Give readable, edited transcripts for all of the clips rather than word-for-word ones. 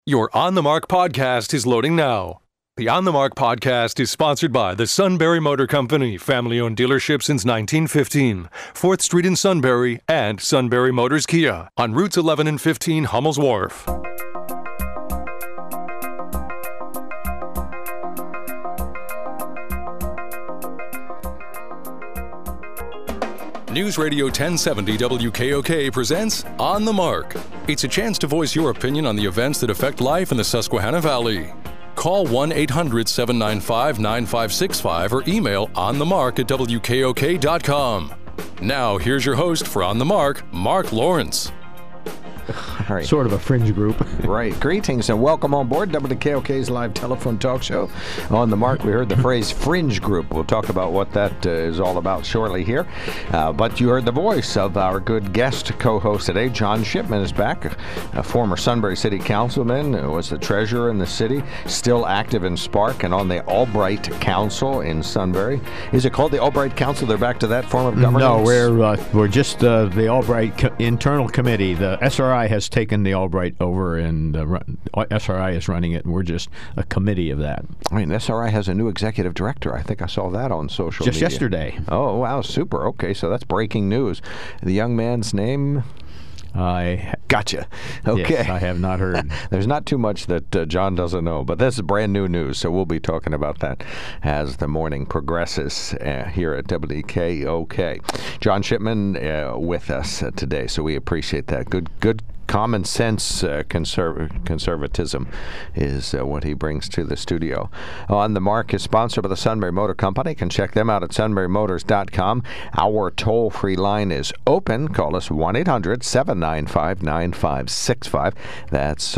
Your On the Mark podcast is loading now. The On the Mark podcast is sponsored by the Sunbury Motor Company, family-owned dealership since 1915, 4th Street in Sunbury, and Sunbury Motors Kia on routes 11 and 15 Hummel's Wharf. News Radio 1070 WKOK presents On the Mark. It's a chance to voice your opinion on the events that affect life in the Susquehanna Valley. Call 1-800-795-9565 or email onthemark@wkok.com. Now, here's your host for On the Mark, Mark Lawrence. All right. Sort of a fringe group. Right. Greetings and welcome on board WKOK's live telephone talk show. On the Mark, we heard the phrase fringe group. We'll talk about what that is all about shortly here. But you heard the voice of our good guest co-host today. John Shipman is back, a former Sunbury City Councilman, who was the treasurer in the city, still active in Spark and on the Albright Council in Sunbury. Is it called the Albright Council? They're back to that form of governance? No, we're just the Albright internal committee. The SRI has taken the Albright over, and SRI is running it, and we're just a committee of that. I mean, SRI has a new executive director. I think I saw that on social media. Just yesterday. Oh, wow, super. Okay, so that's breaking news. The young man's name? Gotcha. Okay. Yes, I have not heard. There's not too much that John doesn't know, but this is brand new news, so we'll be talking about that as the morning progresses here at WKOK. John Shipman with us today, so we appreciate that. Good common sense conservatism is what he brings to the studio. On the Mark is sponsored by the Sunbury Motor Company. You can check them out at sunburymotors.com. Our toll-free line is open. Call us 1-800-795-9565. That's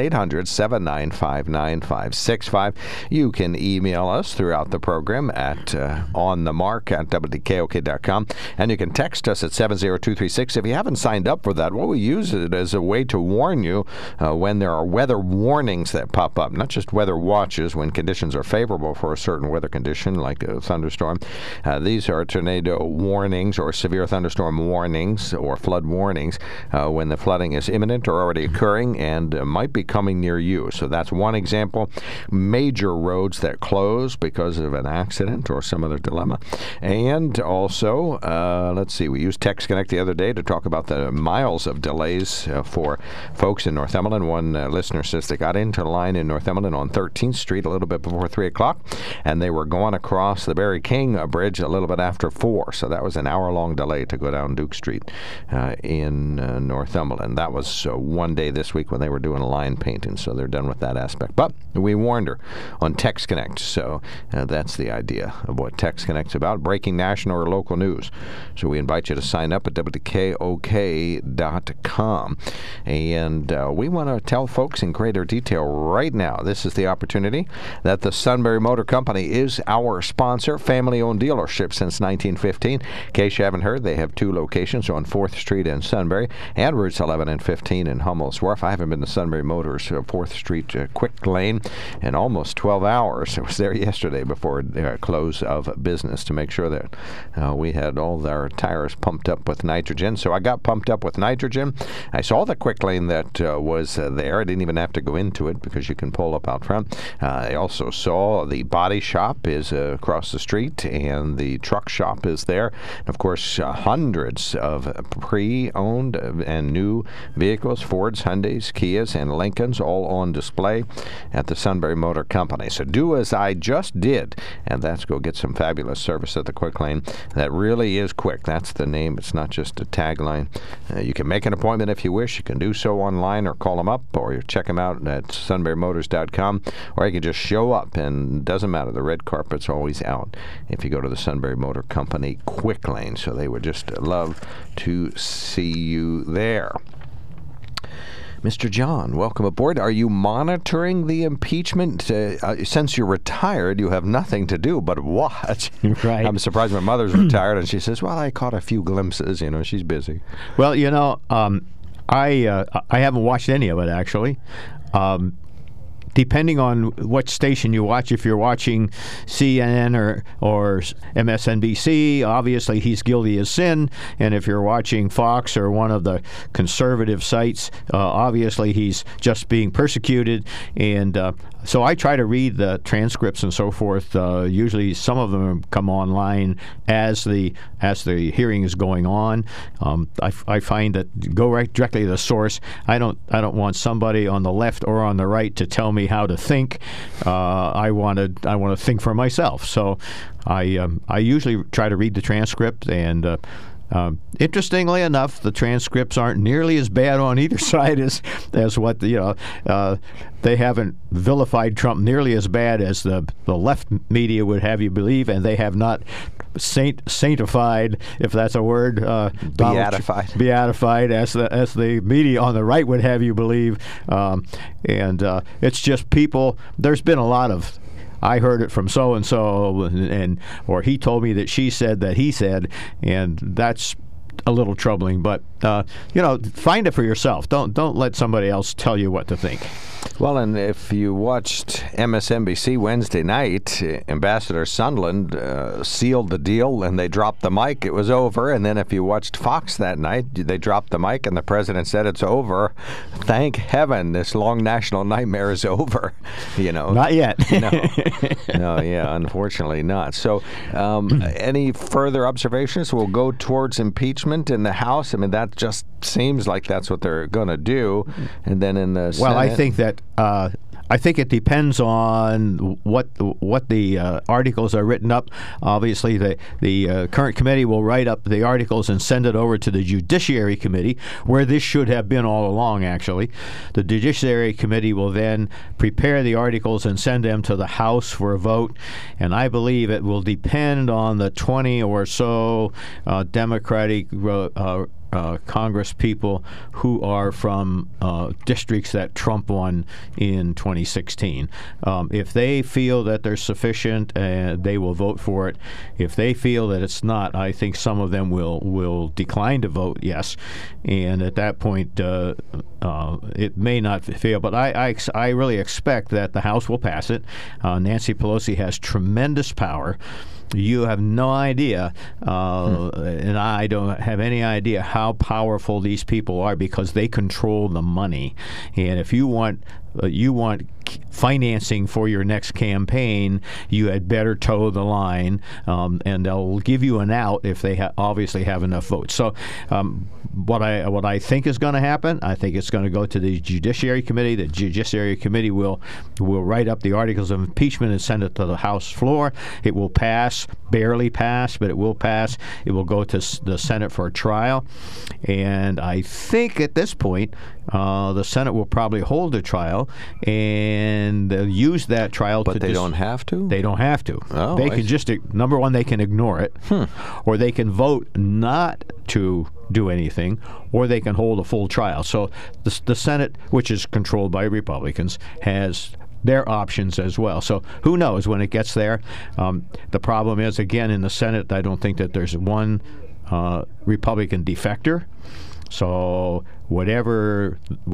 1-800-795-9565. You can email us throughout the program at onthemark@wkok.com, and you can text us at 70236. If you haven't signed up for that, well, we use it as a way to warn you when there are weather warnings that pop up, not just weather watches when conditions are favorable for a certain weather condition like a thunderstorm. These are tornado warnings or severe thunderstorm warnings or flood warnings when the flooding is imminent or already occurring and might be coming near you. So that's one example. Major roads that close because of an accident or some other dilemma. And also, let's see, we used Text Connect the other day to talk about the miles of delays for folks in Northumberland. One listener says they got into line in Northumberland on 13th Street a little bit before 3 o'clock, and they were going across the Barry King Bridge a little bit after 4. So that was an hour-long delay to go down Duke Street in Northumberland. That was one day this week when they were doing line painting, so they're done with that aspect. But we warned her on Text Connect, so that's the idea of what Text Connect's about, breaking national or local news. So we invite you to sign up at WKOK.com. And we want to tell folks in greater detail right now, this is the opportunity, that the Sunbury Motor Company is our sponsor, family-owned dealership since 1915. In case you haven't heard, they have 2 locations on 4th Street in Sunbury and routes 11 and 15 in Hummel's Wharf. I haven't been to Sunbury Motors 4th Street Quick Lane in almost 12 hours. I was there yesterday before close of business to make sure that we had all our tires pumped up with nitrogen. So I got pumped up with nitrogen. I saw the quick lane that was there. I didn't even have to go into it because you can pull up out front. I also saw the body shop is across the street, and the truck shop is there. And of course, hundreds of pre-owned and new vehicles, Fords, Hyundais, Kias, and Lincolns, all on display at the Sunbury Motor Company. So do as I just did, and that's go get some fabulous service at the quick lane. That really is quick. That's the name. It's not just a tagline. You can make an appointment if you wish. You can do so online or call them up, or you check them out at sunburymotors.com, or you can just show up, and it doesn't matter. The red carpet's always out if you go to the Sunbury Motor Company quick lane, so they would just love to see you there. Mr. John, welcome aboard. Are you monitoring the impeachment? Since you're retired, you have nothing to do but watch. Right. I'm surprised my mother's retired, and she says, well, I caught a few glimpses. You know, she's busy. Well, you know, I haven't watched any of it, actually. depending on what station you watch, if you're watching CNN or MSNBC, obviously he's guilty as sin. And if you're watching Fox or one of the conservative sites, obviously he's just being persecuted. And so I try to read the transcripts and so forth. Usually some of them come online as the hearing is going on. I find that go right directly to the source. I don't want somebody on the left or on the right to tell me how to think. I want to think for myself. So I usually try to read the transcript, and interestingly enough, the transcripts aren't nearly as bad on either side as what they haven't vilified Trump nearly as bad as the left media would have you believe, and they have not sanctified, if that's a word, beatified as the media on the right would have you believe, and it's just people. There's been a lot of, I heard it from so and so, or he told me that she said that he said, and that's a little troubling. But find it for yourself. Don't let somebody else tell you what to think. Well, and if you watched MSNBC Wednesday night, Ambassador Sondland sealed the deal and they dropped the mic. It was over. And then if you watched Fox that night, they dropped the mic and the president said it's over. Thank heaven this long national nightmare is over. Not yet. No, yeah, unfortunately not. So any further observations? We'll go towards impeachment in the House. I mean, that just seems like that's what they're going to do. And then in the Senate, I think that I think it depends on what the articles are written up. Obviously, the current committee will write up the articles and send it over to the Judiciary Committee, where this should have been all along, actually. The Judiciary Committee will then prepare the articles and send them to the House for a vote, and I believe it will depend on the 20 or so Democratic Congress people who are from districts that Trump won in 2016. If they feel that they're sufficient, they will vote for it. If they feel that it's not, I think some of them will decline to vote yes. And at that point, it may not fail. But I really expect that the House will pass it. Nancy Pelosi has tremendous power. You have no idea, and I don't have any idea how powerful these people are, because they control the money. And if you want financing for your next campaign, you had better toe the line, and they'll give you an out if they obviously have enough votes. So what I think is going to happen, I think it's going to go to the Judiciary Committee. The Judiciary Committee will write up the articles of impeachment and send it to the House floor. It will pass, barely pass, but it will pass. It will go to the Senate for a trial. And I think at this point, the Senate will probably hold a trial, and they'll use that trial But they don't have to? They don't have to. Oh, they can just, number one, they can ignore it, or they can vote not to do anything, or they can hold a full trial. So the Senate, which is controlled by Republicans, has their options as well. So who knows when it gets there? The problem is, again, in the Senate, I don't think that there's one Republican defector. So whatever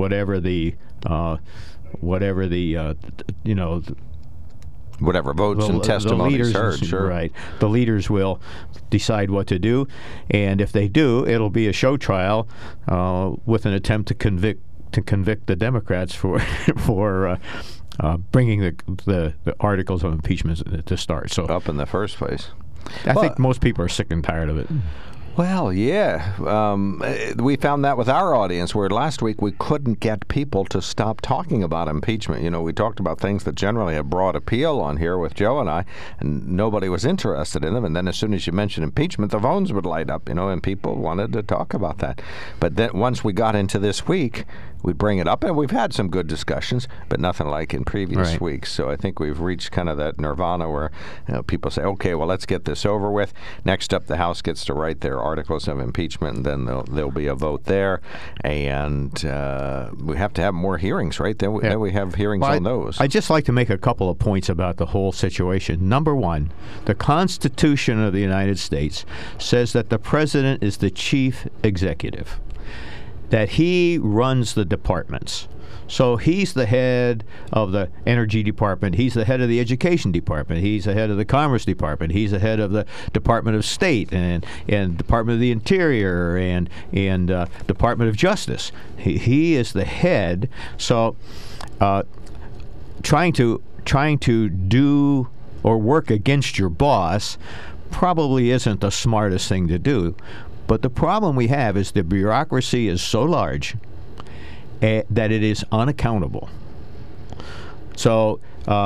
votes and testimonies heard, sure. Right. The leaders will decide what to do, and if they do, it'll be a show trial with an attempt to convict the Democrats for bringing the articles of impeachment to start. So up in the first place. I think most people are sick and tired of it. Well, yeah. We found that with our audience, where last week we couldn't get people to stop talking about impeachment. We talked about things that generally have broad appeal on here with Joe and I, and nobody was interested in them. And then as soon as you mentioned impeachment, the phones would light up, and people wanted to talk about that. But then once we got into this week, we bring it up, and we've had some good discussions, but nothing like in previous weeks. So I think we've reached kind of that nirvana where people say, okay, well, let's get this over with. Next up, the House gets to write their articles of impeachment, and then there'll be a vote there. And we have to have more hearings, right? Then we have hearings on those. I'd just like to make a couple of points about the whole situation. Number one, the Constitution of the United States says that the president is the chief executive. that he runs the departments. So he's the head of the Energy Department. He's the head of the Education Department. He's the head of the Commerce Department. He's the head of the Department of State and Department of the Interior and Department of Justice. He is the head. So trying to do or work against your boss probably isn't the smartest thing to do. But the problem we have is the bureaucracy is so large that it is unaccountable. So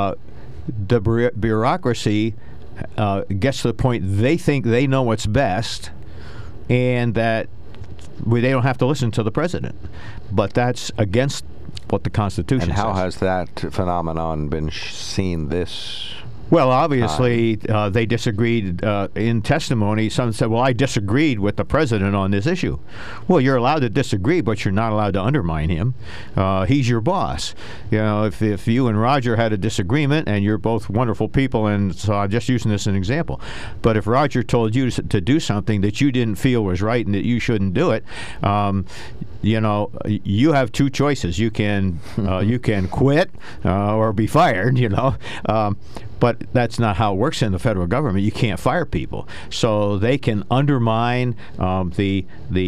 the bureaucracy gets to the point they think they know what's best, and that they don't have to listen to the president. But that's against what the Constitution says. And how has that phenomenon been seen this? Well, obviously, they disagreed in testimony. Some said, well, I disagreed with the president on this issue. Well, you're allowed to disagree, but you're not allowed to undermine him. He's your boss. You know, if you and Roger had a disagreement, and you're both wonderful people, and so I'm just using this as an example, but if Roger told you to do something that you didn't feel was right and that you shouldn't do it, you know, you have two choices. You can quit or be fired, you know. But that's not how it works in the federal government. You can't fire people, so they can undermine the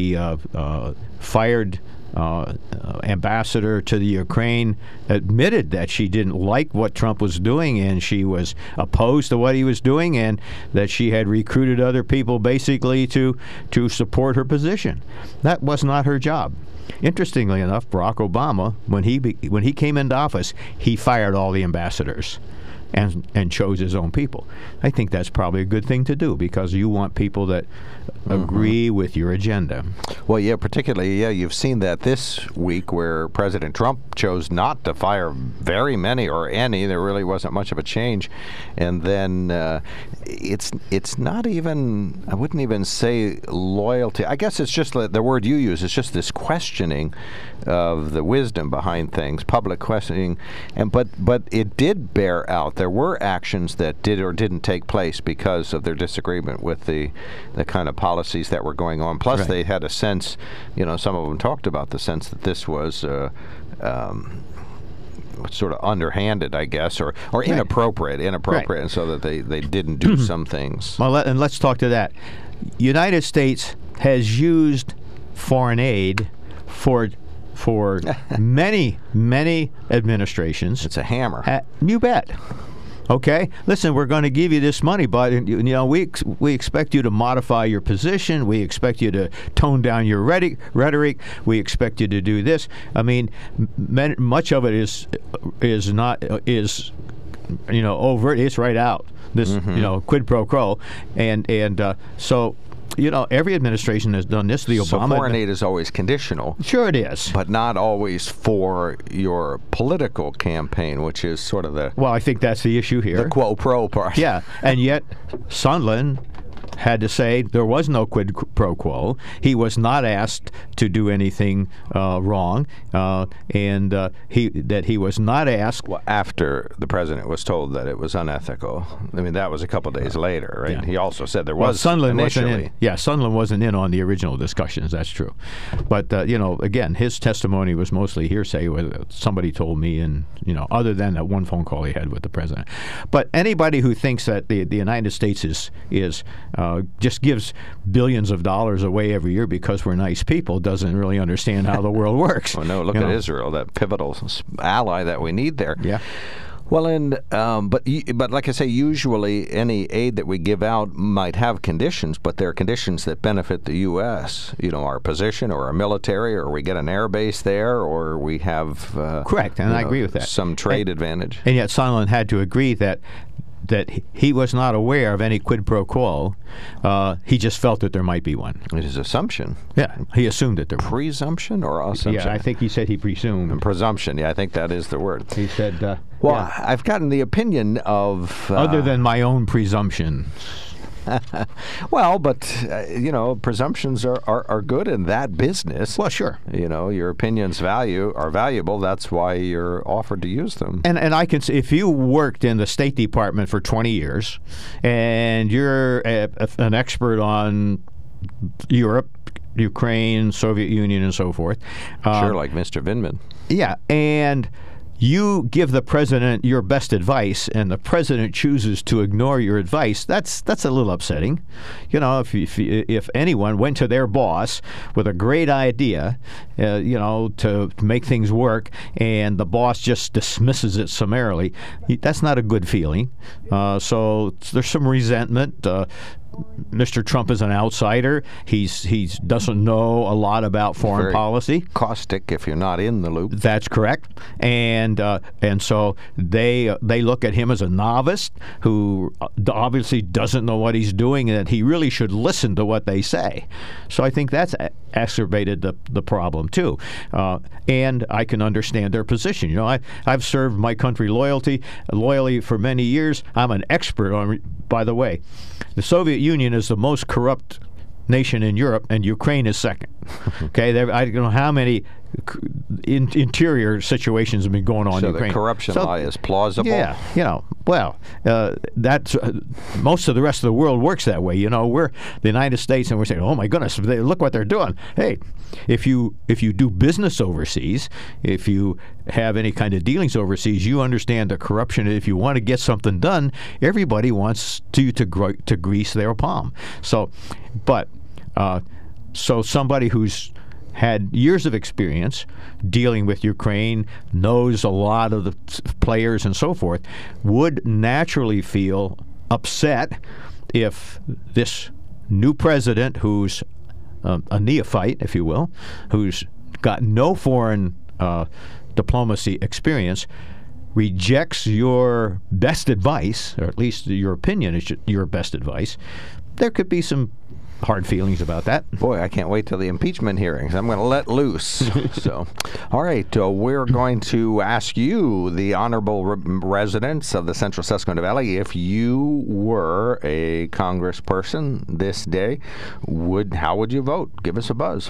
fired ambassador to the Ukraine. Admitted that she didn't like what Trump was doing, and she was opposed to what he was doing, and that she had recruited other people basically to support her position. That was not her job. Interestingly enough, Barack Obama, when he came into office, he fired all the ambassadors and chose his own people. I think that's probably a good thing to do, because you want people that agree with your agenda. Well, yeah, particularly, you've seen that this week where President Trump chose not to fire very many or any. There really wasn't much of a change. And then it's not even, I wouldn't even say loyalty. I guess it's just the word you use. It's just this questioning of the wisdom behind things, public questioning. But it did bear out. There were actions that did or didn't take place because of their disagreement with the kind of policies that were going on. Plus, they had a sense, you know, some of them talked about the sense that this was sort of underhanded, I guess, or inappropriate, and so that they didn't do some things. Well, and let's talk to that. United States has used foreign aid for many administrations. It's a hammer. You bet. Okay, listen, we're going to give you this money, but you know we expect you to modify your position. We expect you to tone down your rhetoric. We expect you to do this. I mean, much of it is you know, overt. It's right out. This you know, quid pro quo, and so. You know, every administration has done this. The Obama. So foreign aid is always conditional. Sure it is. But not always for your political campaign, which is sort of the... Well, I think that's the issue here. The quo pro part. Yeah, and yet Sondland had to say there was no quid pro quo. He was not asked to do anything wrong, and he was not asked. Well, after the president was told that it was unethical. I mean, that was a couple days later, right? Yeah. He also said there was Sondland initially. Wasn't in. Yeah, Sondland wasn't in on the original discussions. That's true, but you know, again, his testimony was mostly hearsay. Somebody told me, and you know, other than that one phone call he had with the president. But anybody who thinks that the United States is just gives billions of dollars away every year because we're nice people doesn't really understand how the world works. Well, no, look at Israel, that pivotal ally that we need there. Yeah. Well, and but like I say, usually any aid that we give out might have conditions, but there are conditions that benefit the U.S. You know, our position or our military, or we get an air base there, or we have correct, and I agree with that. Some trade advantage. And yet, Sondland had to agree that he was not aware of any quid pro quo. He just felt that there might be one. It is assumption. Yeah, he assumed that there was. Presumption or assumption? Yeah, I think he said he presumed. And presumption, yeah, I think that is the word. He said, well, yeah. I've gotten the opinion of... other than my own presumption. Well, but, you know, presumptions are good in that business. Well, sure. You know, your opinions are valuable. That's why you're offered to use them. And I can say, if you worked in the State Department for 20 years and you're an expert on Europe, Ukraine, Soviet Union, and so forth. Sure, like Mr. Vindman. Yeah, and you give the president your best advice, and the president chooses to ignore your advice. That's a little upsetting. You know, if anyone went to their boss with a great idea, to make things work, and the boss just dismisses it summarily, that's not a good feeling. So there's some resentment. Mr. Trump is an outsider. He doesn't know a lot about foreign Very policy. Caustic if you're not in the loop. That's correct, and so they look at him as a novice who obviously doesn't know what he's doing, and that he really should listen to what they say. So I think that's exacerbated the problem too, and I can understand their position. You know, I've served my country loyally for many years. I'm an expert on. By the way, the Soviet Union is the most corrupt nation in Europe, and Ukraine is second. Okay, I don't know how many interior situations have been going on in Ukraine. So the corruption lie is plausible? Yeah, that's most of the rest of the world works that way. You know, we're the United States, and we're saying, oh my goodness, look what they're doing. Hey, if you do business overseas, if you have any kind of dealings overseas, you understand the corruption. If you want to get something done, everybody wants to grease their palm. So somebody who's had years of experience dealing with Ukraine, knows a lot of the players and so forth, would naturally feel upset if this new president, who's a neophyte, if you will, who's got no foreign diplomacy experience, rejects your best advice, or at least your opinion is your best advice. There could be some hard feelings about that. Boy, I can't wait till the impeachment hearings. I'm going to let loose. So, all right, we're going to ask you, the honorable residents of the Central Susquehanna Valley, if you were a congressperson this day, how would you vote? Give us a buzz.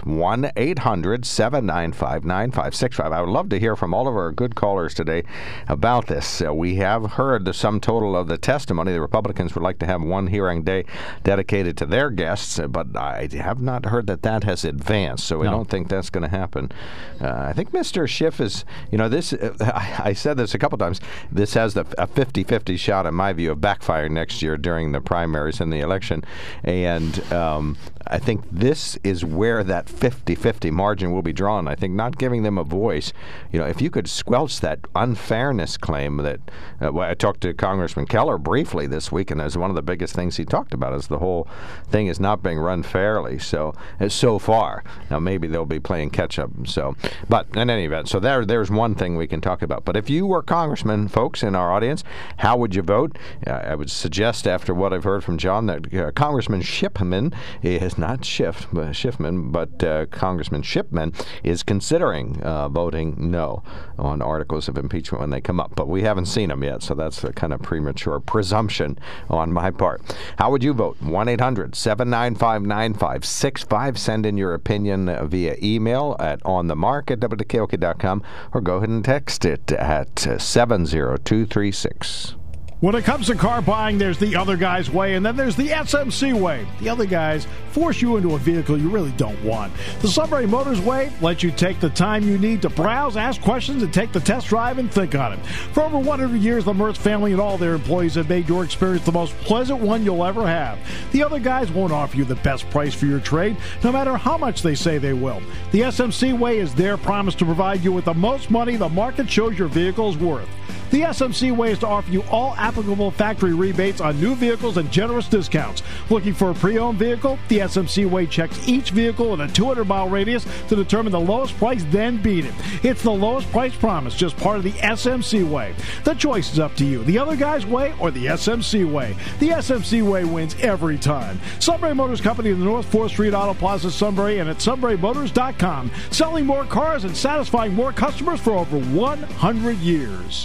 1-800-795-9565. I would love to hear from all of our good callers today about this. We have heard the sum total of the testimony. The Republicans would like to have one hearing day dedicated to their guests, but I have not heard that has advanced, so I don't think that's going to happen. I think Mr. Schiff is, this, I said this a couple times, this has a 50-50 shot, in my view, of backfiring next year during the primaries and the election, and I think this is where that 50-50 margin will be drawn. I think not giving them a voice, if you could squelch that unfairness claim that, I talked to Congressman Keller briefly this week, and as one of the biggest things he talked about is the whole thing is not being run fairly. So far, now maybe they'll be playing catch up. So, but in any event, so there's one thing we can talk about. But if you were congressman, folks in our audience, how would you vote? I would suggest, after what I've heard from John, that Congressman Shipman is not Schiffman, but Congressman Shipman is considering voting no on articles of impeachment when they come up. But we haven't seen them yet, so that's a kind of premature presumption on my part. How would you vote? 1-800-795-9565. Send in your opinion via email at onthemark@wkok.com, or go ahead and text it at 70236. When it comes to car buying, there's the other guy's way, and then there's the SMC way. The other guys force you into a vehicle you really don't want. The Sunbury Motors way lets you take the time you need to browse, ask questions, and take the test drive and think on it. For over 100 years, the Mertz family and all their employees have made your experience the most pleasant one you'll ever have. The other guys won't offer you the best price for your trade, no matter how much they say they will. The SMC way is their promise to provide you with the most money the market shows your vehicle is worth. The SMC way is to offer you all applicable factory rebates on new vehicles and generous discounts. Looking for a pre-owned vehicle? The SMC way checks each vehicle in a 200-mile radius to determine the lowest price, then beat it. It's the lowest price promise, just part of the SMC way. The choice is up to you, the other guy's way or the SMC way. The SMC way wins every time. Sunbury Motors Company in the North 4th Street Auto Plaza, Sunbury, and at sunburymotors.com. Selling more cars and satisfying more customers for over 100 years.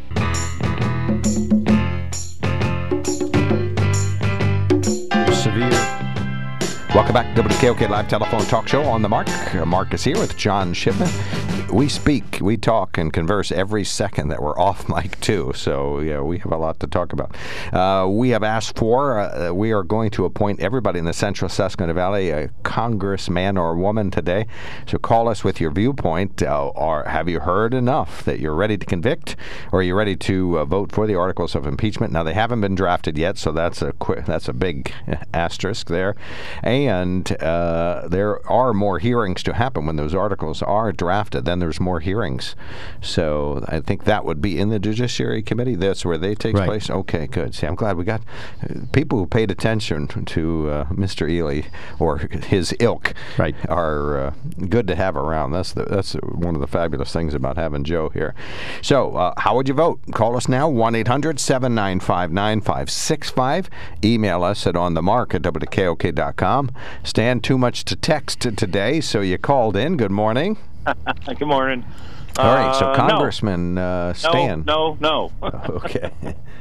Severe. Welcome back to WKOK Live Telephone Talk Show on the Mark. Mark is here with John Shipman. we talk and converse every second that we're off mic too. So yeah, we have a lot to talk about. We have asked for, we are going to appoint everybody in the Central Susquehanna Valley a congressman or woman today. So call us with your viewpoint. Or have you heard enough that you're ready to convict, or are you ready to vote for the articles of impeachment? Now, they haven't been drafted yet, so that's a big asterisk there. And there are more hearings to happen when those articles are drafted. Then there's more hearings. So I think that would be in the Judiciary Committee. That's where they take place. Okay, good. See, I'm glad we got people who paid attention to Mr. Ely or his ilk. Right. Are good to have around. That's one of the fabulous things about having Joe here. So how would you vote? Call us now, 1-800-795-9565. Email us at onthemark@wkok.com. Stan, too much to text today, so you called in. Good morning. Good morning. All right, so Congressman Stan. No. Okay.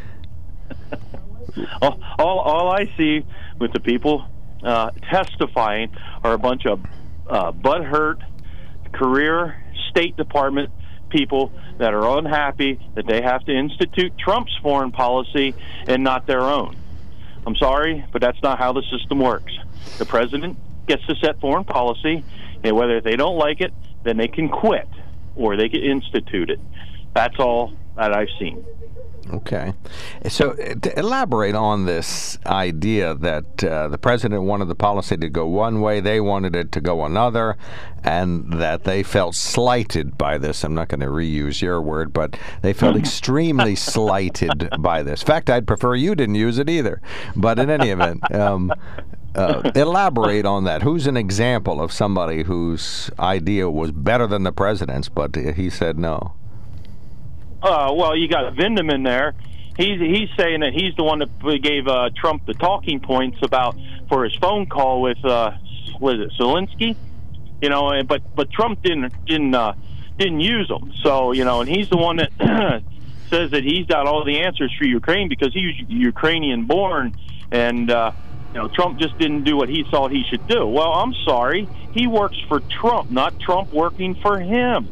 all I see with the people testifying are a bunch of butthurt career State Department people that are unhappy that they have to institute Trump's foreign policy and not their own. I'm sorry, but that's not how the system works. The president gets to set foreign policy, and whether they don't like it, then they can quit or they can institute it. That's all that I've seen. Okay. So to elaborate on this idea that the president wanted the policy to go one way, they wanted it to go another, and that they felt slighted by this. I'm not going to reuse your word, but they felt extremely slighted by this. In fact, I'd prefer you didn't use it either. But in any event, elaborate on that. Who's an example of somebody whose idea was better than the president's, but he said no? Well, you got Vindman there. He's saying that he's the one that gave Trump the talking points for his phone call with was it Zelensky? You know, but Trump didn't use them. So and he's the one that says that he's got all the answers for Ukraine because he's Ukrainian born, and Trump just didn't do what he thought he should do. Well, I'm sorry, he works for Trump, not Trump working for him.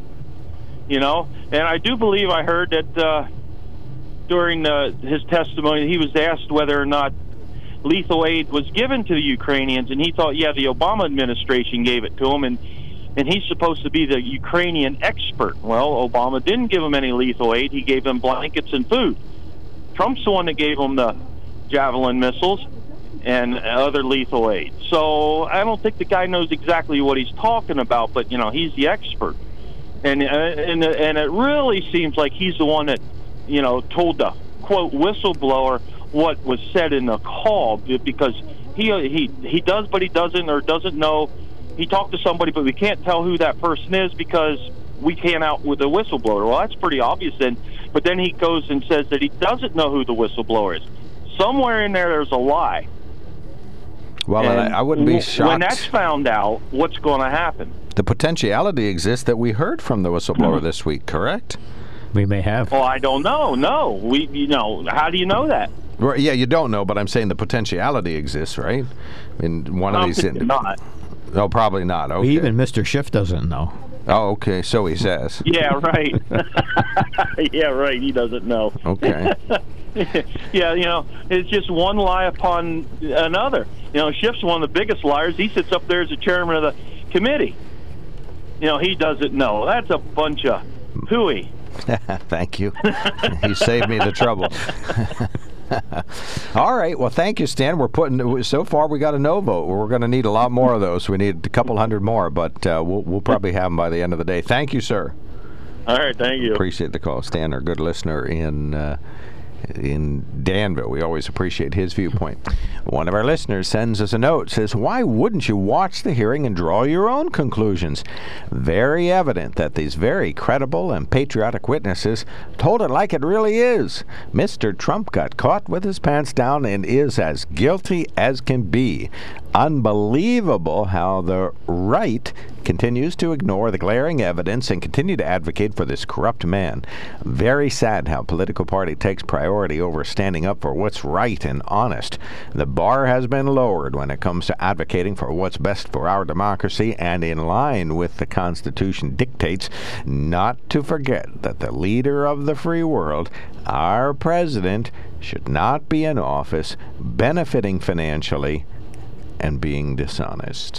And I do believe I heard that during his testimony, he was asked whether or not lethal aid was given to the Ukrainians, and he thought, the Obama administration gave it to him, and he's supposed to be the Ukrainian expert. Well, Obama didn't give him any lethal aid. He gave them blankets and food. Trump's the one that gave them the Javelin missiles and other lethal aid. So I don't think the guy knows exactly what he's talking about, but, he's the expert. And it really seems like he's the one that, told the, quote, whistleblower what was said in the call, because he does, but he doesn't, or doesn't know. He talked to somebody, but we can't tell who that person is because we can't out with the whistleblower. Well, that's pretty obvious then. But then he goes and says that he doesn't know who the whistleblower is. Somewhere in there's a lie. Well, I wouldn't be shocked. When that's found out, what's going to happen? The potentiality exists that we heard from the whistleblower this week, correct? We may have. Well, I don't know. No, how do you know that? Well, yeah, you don't know, but I'm saying the potentiality exists, right? In one of these. Not. No, probably not. Okay. Even Mr. Schiff doesn't know. Oh, okay. So he says. Yeah, right. Yeah, right. He doesn't know. Okay. Yeah, it's just one lie upon another. Schiff's one of the biggest liars. He sits up there as the chairman of the committee. He doesn't know. That's a bunch of hooey. Thank you. You saved me the trouble. All right. Well, thank you, Stan. So far we got a no vote. We're going to need a lot more of those. We need a couple hundred more, but we'll probably have them by the end of the day. Thank you, sir. All right. Thank you. Appreciate the call. Stan, our good listener in Danville. We always appreciate his viewpoint. One of our listeners sends us a note, says, why wouldn't you watch the hearing and draw your own conclusions? Very evident that these very credible and patriotic witnesses told it like it really is. Mr. Trump got caught with his pants down and is as guilty as can be. Unbelievable how the right continues to ignore the glaring evidence and continue to advocate for this corrupt man. Very sad how political party takes priority over standing up for what's right and honest. The bar has been lowered when it comes to advocating for what's best for our democracy and in line with the Constitution dictates, not to forget that the leader of the free world, our president, should not be in office benefiting financially and being dishonest.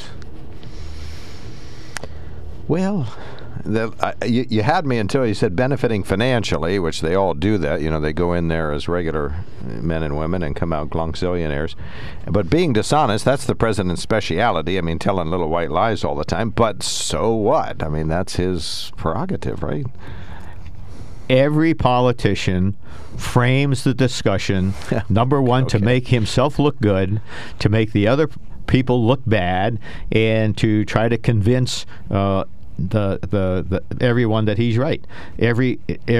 Well, you had me until you said benefiting financially, which they all do that. You know, they go in there as regular men and women and come out glonzillionaires. But being dishonest, that's the president's speciality. I mean, telling little white lies all the time. But so what? I mean, that's his prerogative, right? Every politician frames the discussion, number one, to make himself look good, to make the other people look bad, and to try to convince the everyone that he's right. Every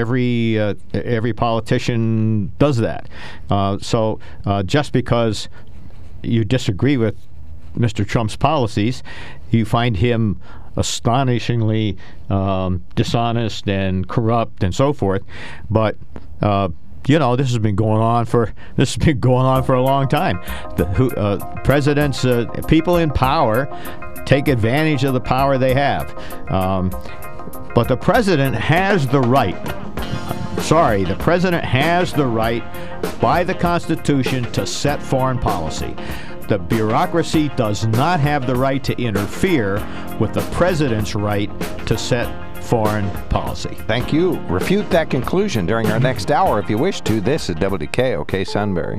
politician does that. So just because you disagree with Mr. Trump's policies, you find him astonishingly dishonest and corrupt and so forth. But this has been going on for a long time. Presidents, people in power, take advantage of the power they have. But the president has the right. The president has the right by the Constitution to set foreign policy. The bureaucracy does not have the right to interfere with the president's right to set foreign policy. Thank you. Refute that conclusion during our next hour if you wish to. This is WKOK Sunbury.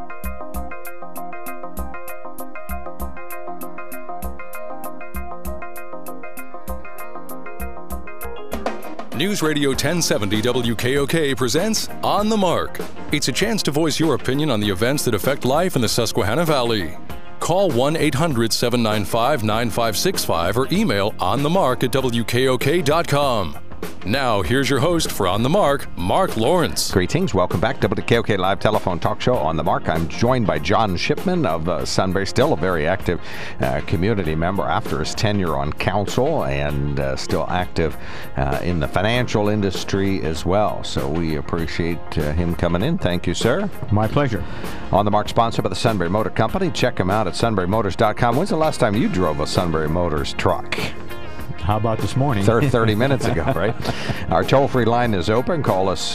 News Radio 1070 WKOK presents On the Mark. It's a chance to voice your opinion on the events that affect life in the Susquehanna Valley. Call 1-800-795-9565 or email onthemark@wkok.com. Now, here's your host for On the Mark, Mark Lawrence. Greetings. Welcome back to WKOK Live Telephone Talk Show On the Mark. I'm joined by John Shipman of Sunbury, still a very active community member after his tenure on council and still active in the financial industry as well. So we appreciate him coming in. Thank you, sir. My pleasure. On the Mark, sponsored by the Sunbury Motor Company. Check them out at sunburymotors.com. When's the last time you drove a Sunbury Motors truck? How about this morning? 30 minutes ago, right? Our toll-free line is open. Call us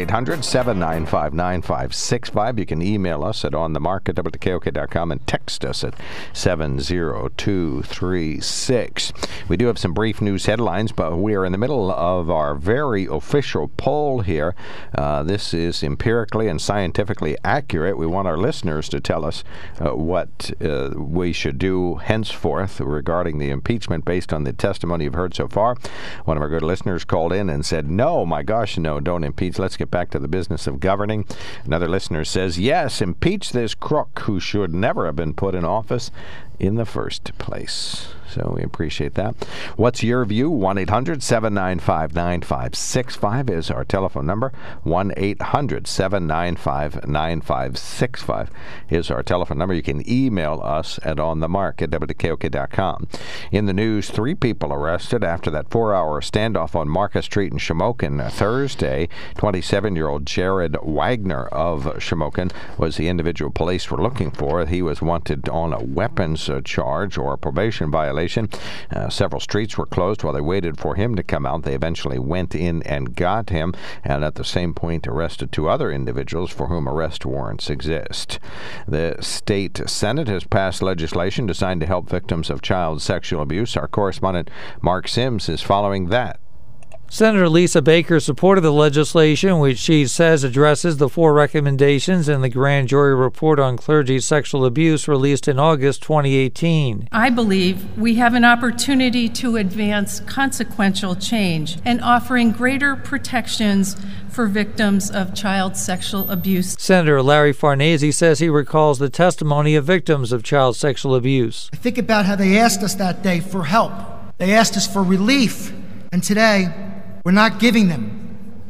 1-800-795-9565. You can email us at onthemark@wkok.com and text us at 70236. We do have some brief news headlines, but we are in the middle of our very official poll here. This is empirically and scientifically accurate. We want our listeners to tell us what we should do henceforth regarding the impeachment based on the testimony you've heard so far. One of our good listeners called in and said, no, my gosh, no, don't impeach. Let's get back to the business of governing. Another listener says, yes, impeach this crook who should never have been put in office in the first place. So we appreciate that. What's your view? 1-800-795-9565 is our telephone number. 1-800-795-9565 is our telephone number. You can email us at onthemark@wkok.com. In the news, 3 people arrested after that 4-hour standoff on Marcus Street in Shamokin Thursday. 27-year-old Jared Wagner of Shamokin was the individual police were looking for. He was wanted on a weapons charge or a probation violation. Several streets were closed while they waited for him to come out. They eventually went in and got him, and at the same point arrested 2 other individuals for whom arrest warrants exist. The state Senate has passed legislation designed to help victims of child sexual abuse. Our correspondent Mark Sims is following that. Senator Lisa Baker supported the legislation, which she says addresses the 4 recommendations in the grand jury report on clergy sexual abuse released in August 2018. I believe we have an opportunity to advance consequential change and offering greater protections for victims of child sexual abuse. Senator Larry Farnese says he recalls the testimony of victims of child sexual abuse. I think about how they asked us that day for help. They asked us for relief, and today, we're not giving them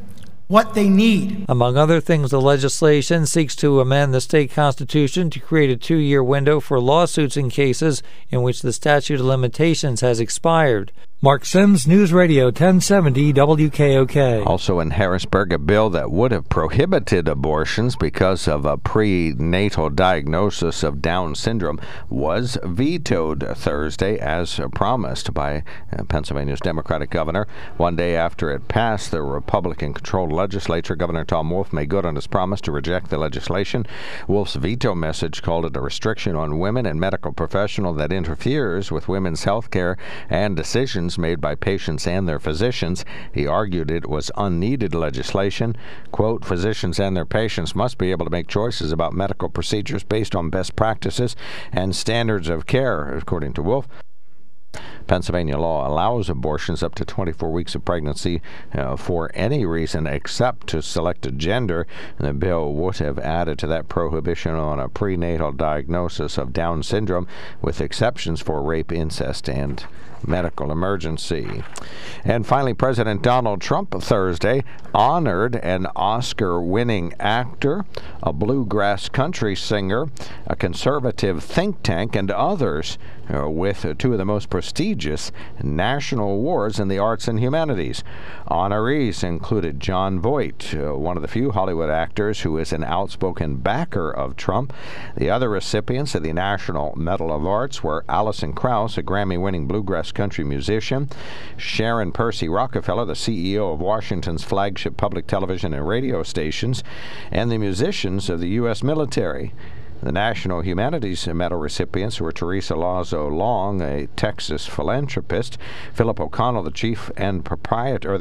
what they need. Among other things, the legislation seeks to amend the state constitution to create a 2-year window for lawsuits in cases in which the statute of limitations has expired. Mark Sims, News Radio 1070 WKOK. Also in Harrisburg, a bill that would have prohibited abortions because of a prenatal diagnosis of Down syndrome was vetoed Thursday as promised by Pennsylvania's Democratic governor. One day after it passed the Republican-controlled legislature, Governor Tom Wolf made good on his promise to reject the legislation. Wolf's veto message called it a restriction on women and medical professionals that interferes with women's health care and decisions made by patients and their physicians. He argued it was unneeded legislation. Quote, physicians and their patients must be able to make choices about medical procedures based on best practices and standards of care, according to Wolf. Pennsylvania law allows abortions up to 24 weeks of pregnancy for any reason except to select a gender. The bill would have added to that prohibition on a prenatal diagnosis of Down syndrome, with exceptions for rape, incest, and medical emergency. And finally, President Donald Trump Thursday honored an Oscar-winning actor, a bluegrass country singer, a conservative think tank, and others with two of the most prestigious national awards in the arts and humanities. Honorees included Jon Voight, one of the few Hollywood actors who is an outspoken backer of Trump. The other recipients of the National Medal of Arts were Alison Krauss, a Grammy-winning bluegrass country musician, Sharon Percy Rockefeller, the CEO of Washington's flagship public television and radio stations, and the musicians of the U.S. military. The National Humanities Medal recipients were Teresa Lazo Long, a Texas philanthropist, Philip O'Connell, the chef and proprietor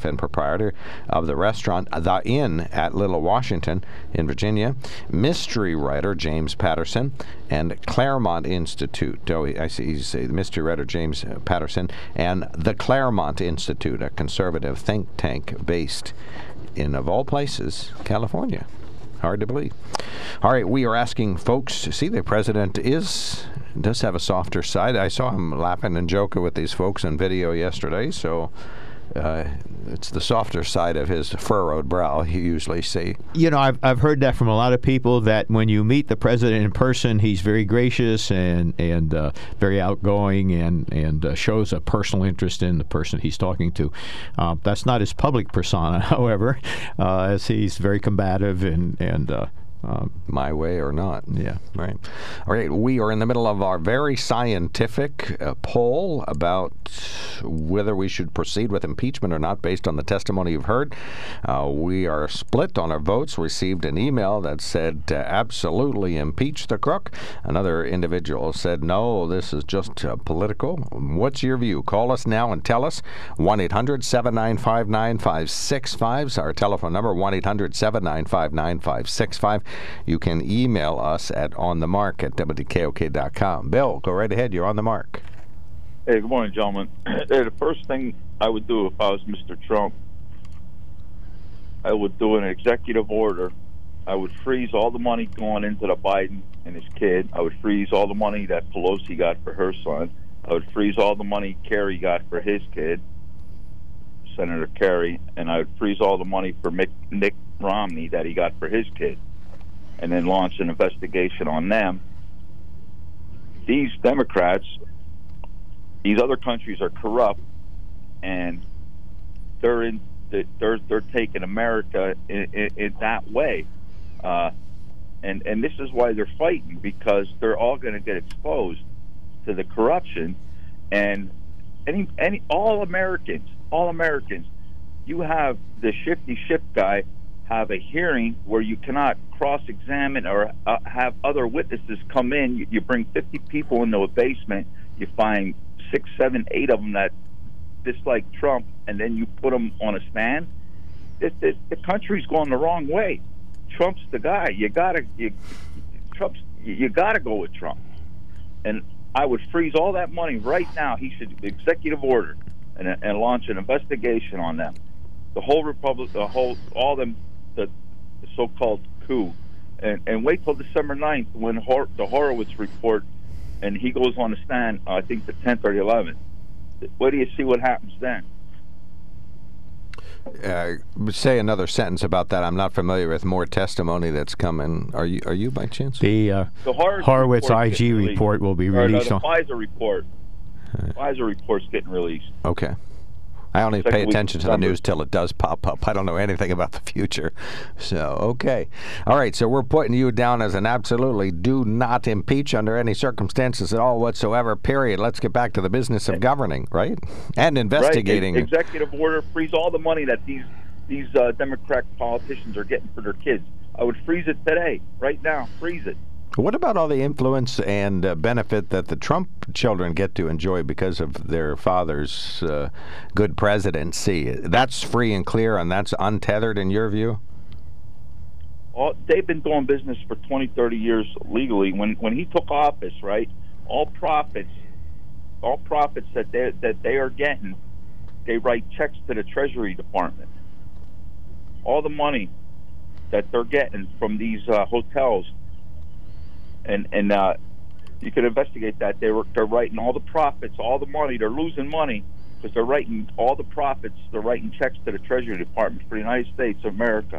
of the restaurant The Inn at Little Washington in Virginia, mystery writer James Patterson, and Claremont Institute. I see he's the mystery writer James Patterson, and the Claremont Institute, a conservative think tank based in, of all places, California. Hard to believe. All right, we are asking folks to see the president does have a softer side. I saw him laughing and joking with these folks on video yesterday, so it's the softer side of his furrowed brow, you usually see. You know, I've heard that from a lot of people, that when you meet the president in person, he's very gracious and very outgoing and shows a personal interest in the person he's talking to. That's not his public persona, however, as he's very combative and my way or not. Yeah. Right. All right. We are in the middle of our very scientific poll about whether we should proceed with impeachment or not based on the testimony you've heard. We are split on our votes. Received an email that said absolutely impeach the crook. Another individual said no, this is just political. What's your view? Call us now and tell us. 1-800-795-9565 is our telephone number. 1-800-795-9565. You can email us at onthemark@wkok.com. Bill, go right ahead. You're on the mark. Hey, good morning, gentlemen. The first thing I would do if I was Mr. Trump, I would do an executive order. I would freeze all the money going into the Biden and his kid. I would freeze all the money that Pelosi got for her son. I would freeze all the money Kerry got for his kid, Senator Kerry, and I would freeze all the money for Mitt Romney that he got for his kid, and then launch an investigation on them. These Democrats, these other countries are corrupt, and they're taking America in that way, and this is why they're fighting, because they're all going to get exposed to the corruption. And all Americans, you have the shifty ship guy have a hearing where you cannot cross-examine or have other witnesses come in. You bring 50 people into a basement, you find 6, 7, 8 of them that dislike Trump, and then you put them on a stand. The country's going the wrong way. Trump's the guy. You gotta go with Trump. And I would freeze all that money right now. He should executive order and launch an investigation on them. The whole republic, all them, the so-called coup, and wait till December 9th when the Horowitz report, and he goes on the stand. I think the 10th or the 11th. Where do you see what happens then? Say another sentence about that. I'm not familiar with more testimony that's coming. Are you by chance? The Horowitz IG report will be released. The Pfizer report. Pfizer report's getting released. Okay. I only pay attention to the news till it does pop up. I don't know anything about the future. So, okay. All right, so we're putting you down as an absolutely do not impeach under any circumstances at all whatsoever, period. Let's get back to the business of governing, right? And investigating. Right. Executive order, freeze all the money that these Democrat politicians are getting for their kids. I would freeze it today, right now, freeze it. What about all the influence and benefit that the Trump children get to enjoy because of their father's good presidency? That's free and clear, and that's untethered in your view? They've been doing business for 20, 30 years legally. When he took office, right, all profits that they are getting, they write checks to the Treasury Department. All the money that they're getting from these hotels. And you can investigate that. They're writing all the profits, all the money. They're losing money because they're writing all the profits. They're writing checks to the Treasury Department for the United States of America.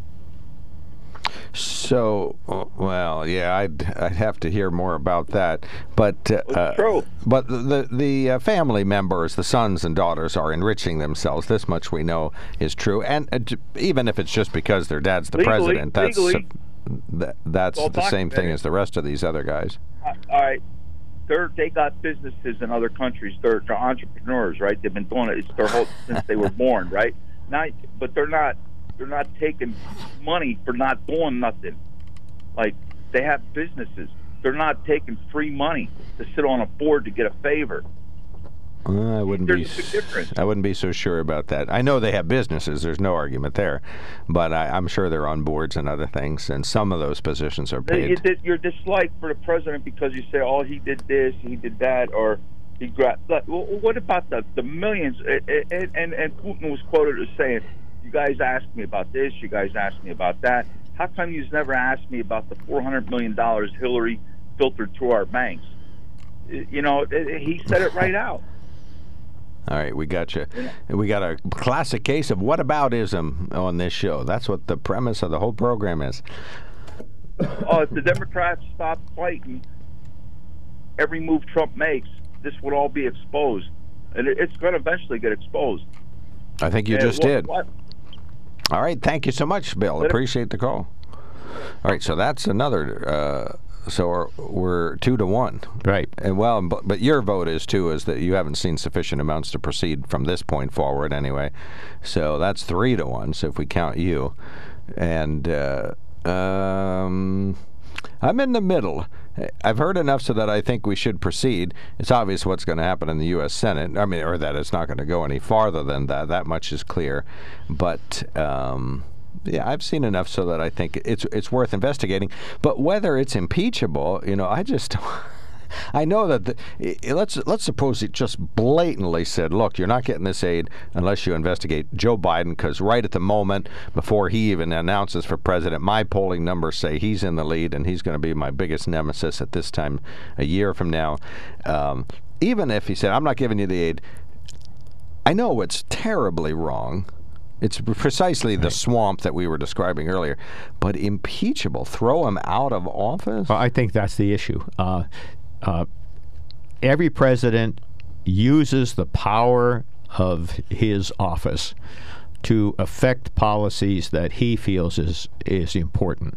So, well, yeah, I'd have to hear more about that. But it's true. But the family members, the sons and daughters, are enriching themselves. This much we know is true. And even if it's just because their dad's the president, that's the same thing as the rest of these other guys. All right, they got businesses in other countries. They're entrepreneurs, right? They've been doing it. It's their whole since they were born, right? But they're not taking money for not doing nothing. Like, they have businesses. They're not taking free money to sit on a board to get a favor. I wouldn't be so sure about that. I know they have businesses. There's no argument there, but I'm sure they're on boards and other things, and some of those positions are paid. You're disliked for the president because you say, "Oh, he did this, he did that," or he grabbed. Well, what about the millions? And Putin was quoted as saying, "You guys asked me about this. You guys asked me about that. How come you never asked me about the $400 million Hillary filtered through our banks?" You know, he said it right out. All right, we got you. We got a classic case of whataboutism on this show. That's what the premise of the whole program is. If the Democrats stopped fighting every move Trump makes, this would all be exposed. And it's going to eventually get exposed. I think you just did. All right, thank you so much, Bill. Appreciate the call. All right, so that's another... So we're 2-1, right? And well, but your vote is that you haven't seen sufficient amounts to proceed from this point forward, anyway. So that's 3-1. So if we count you, and I'm in the middle. I've heard enough so that I think we should proceed. It's obvious what's going to happen in the U.S. Senate. I mean, or that it's not going to go any farther than that. That much is clear. But yeah, I've seen enough so that I think it's worth investigating. But whether it's impeachable, I know that let's suppose it just blatantly said, look, you're not getting this aid unless you investigate Joe Biden, because right at the moment, before he even announces for president, my polling numbers say he's in the lead and he's going to be my biggest nemesis at this time a year from now. Even if he said, I'm not giving you the aid, I know it's terribly wrong. It's precisely the swamp that we were describing earlier. But impeachable, throw him out of office? Well, I think that's the issue. Every president uses the power of his office to affect policies that he feels is important.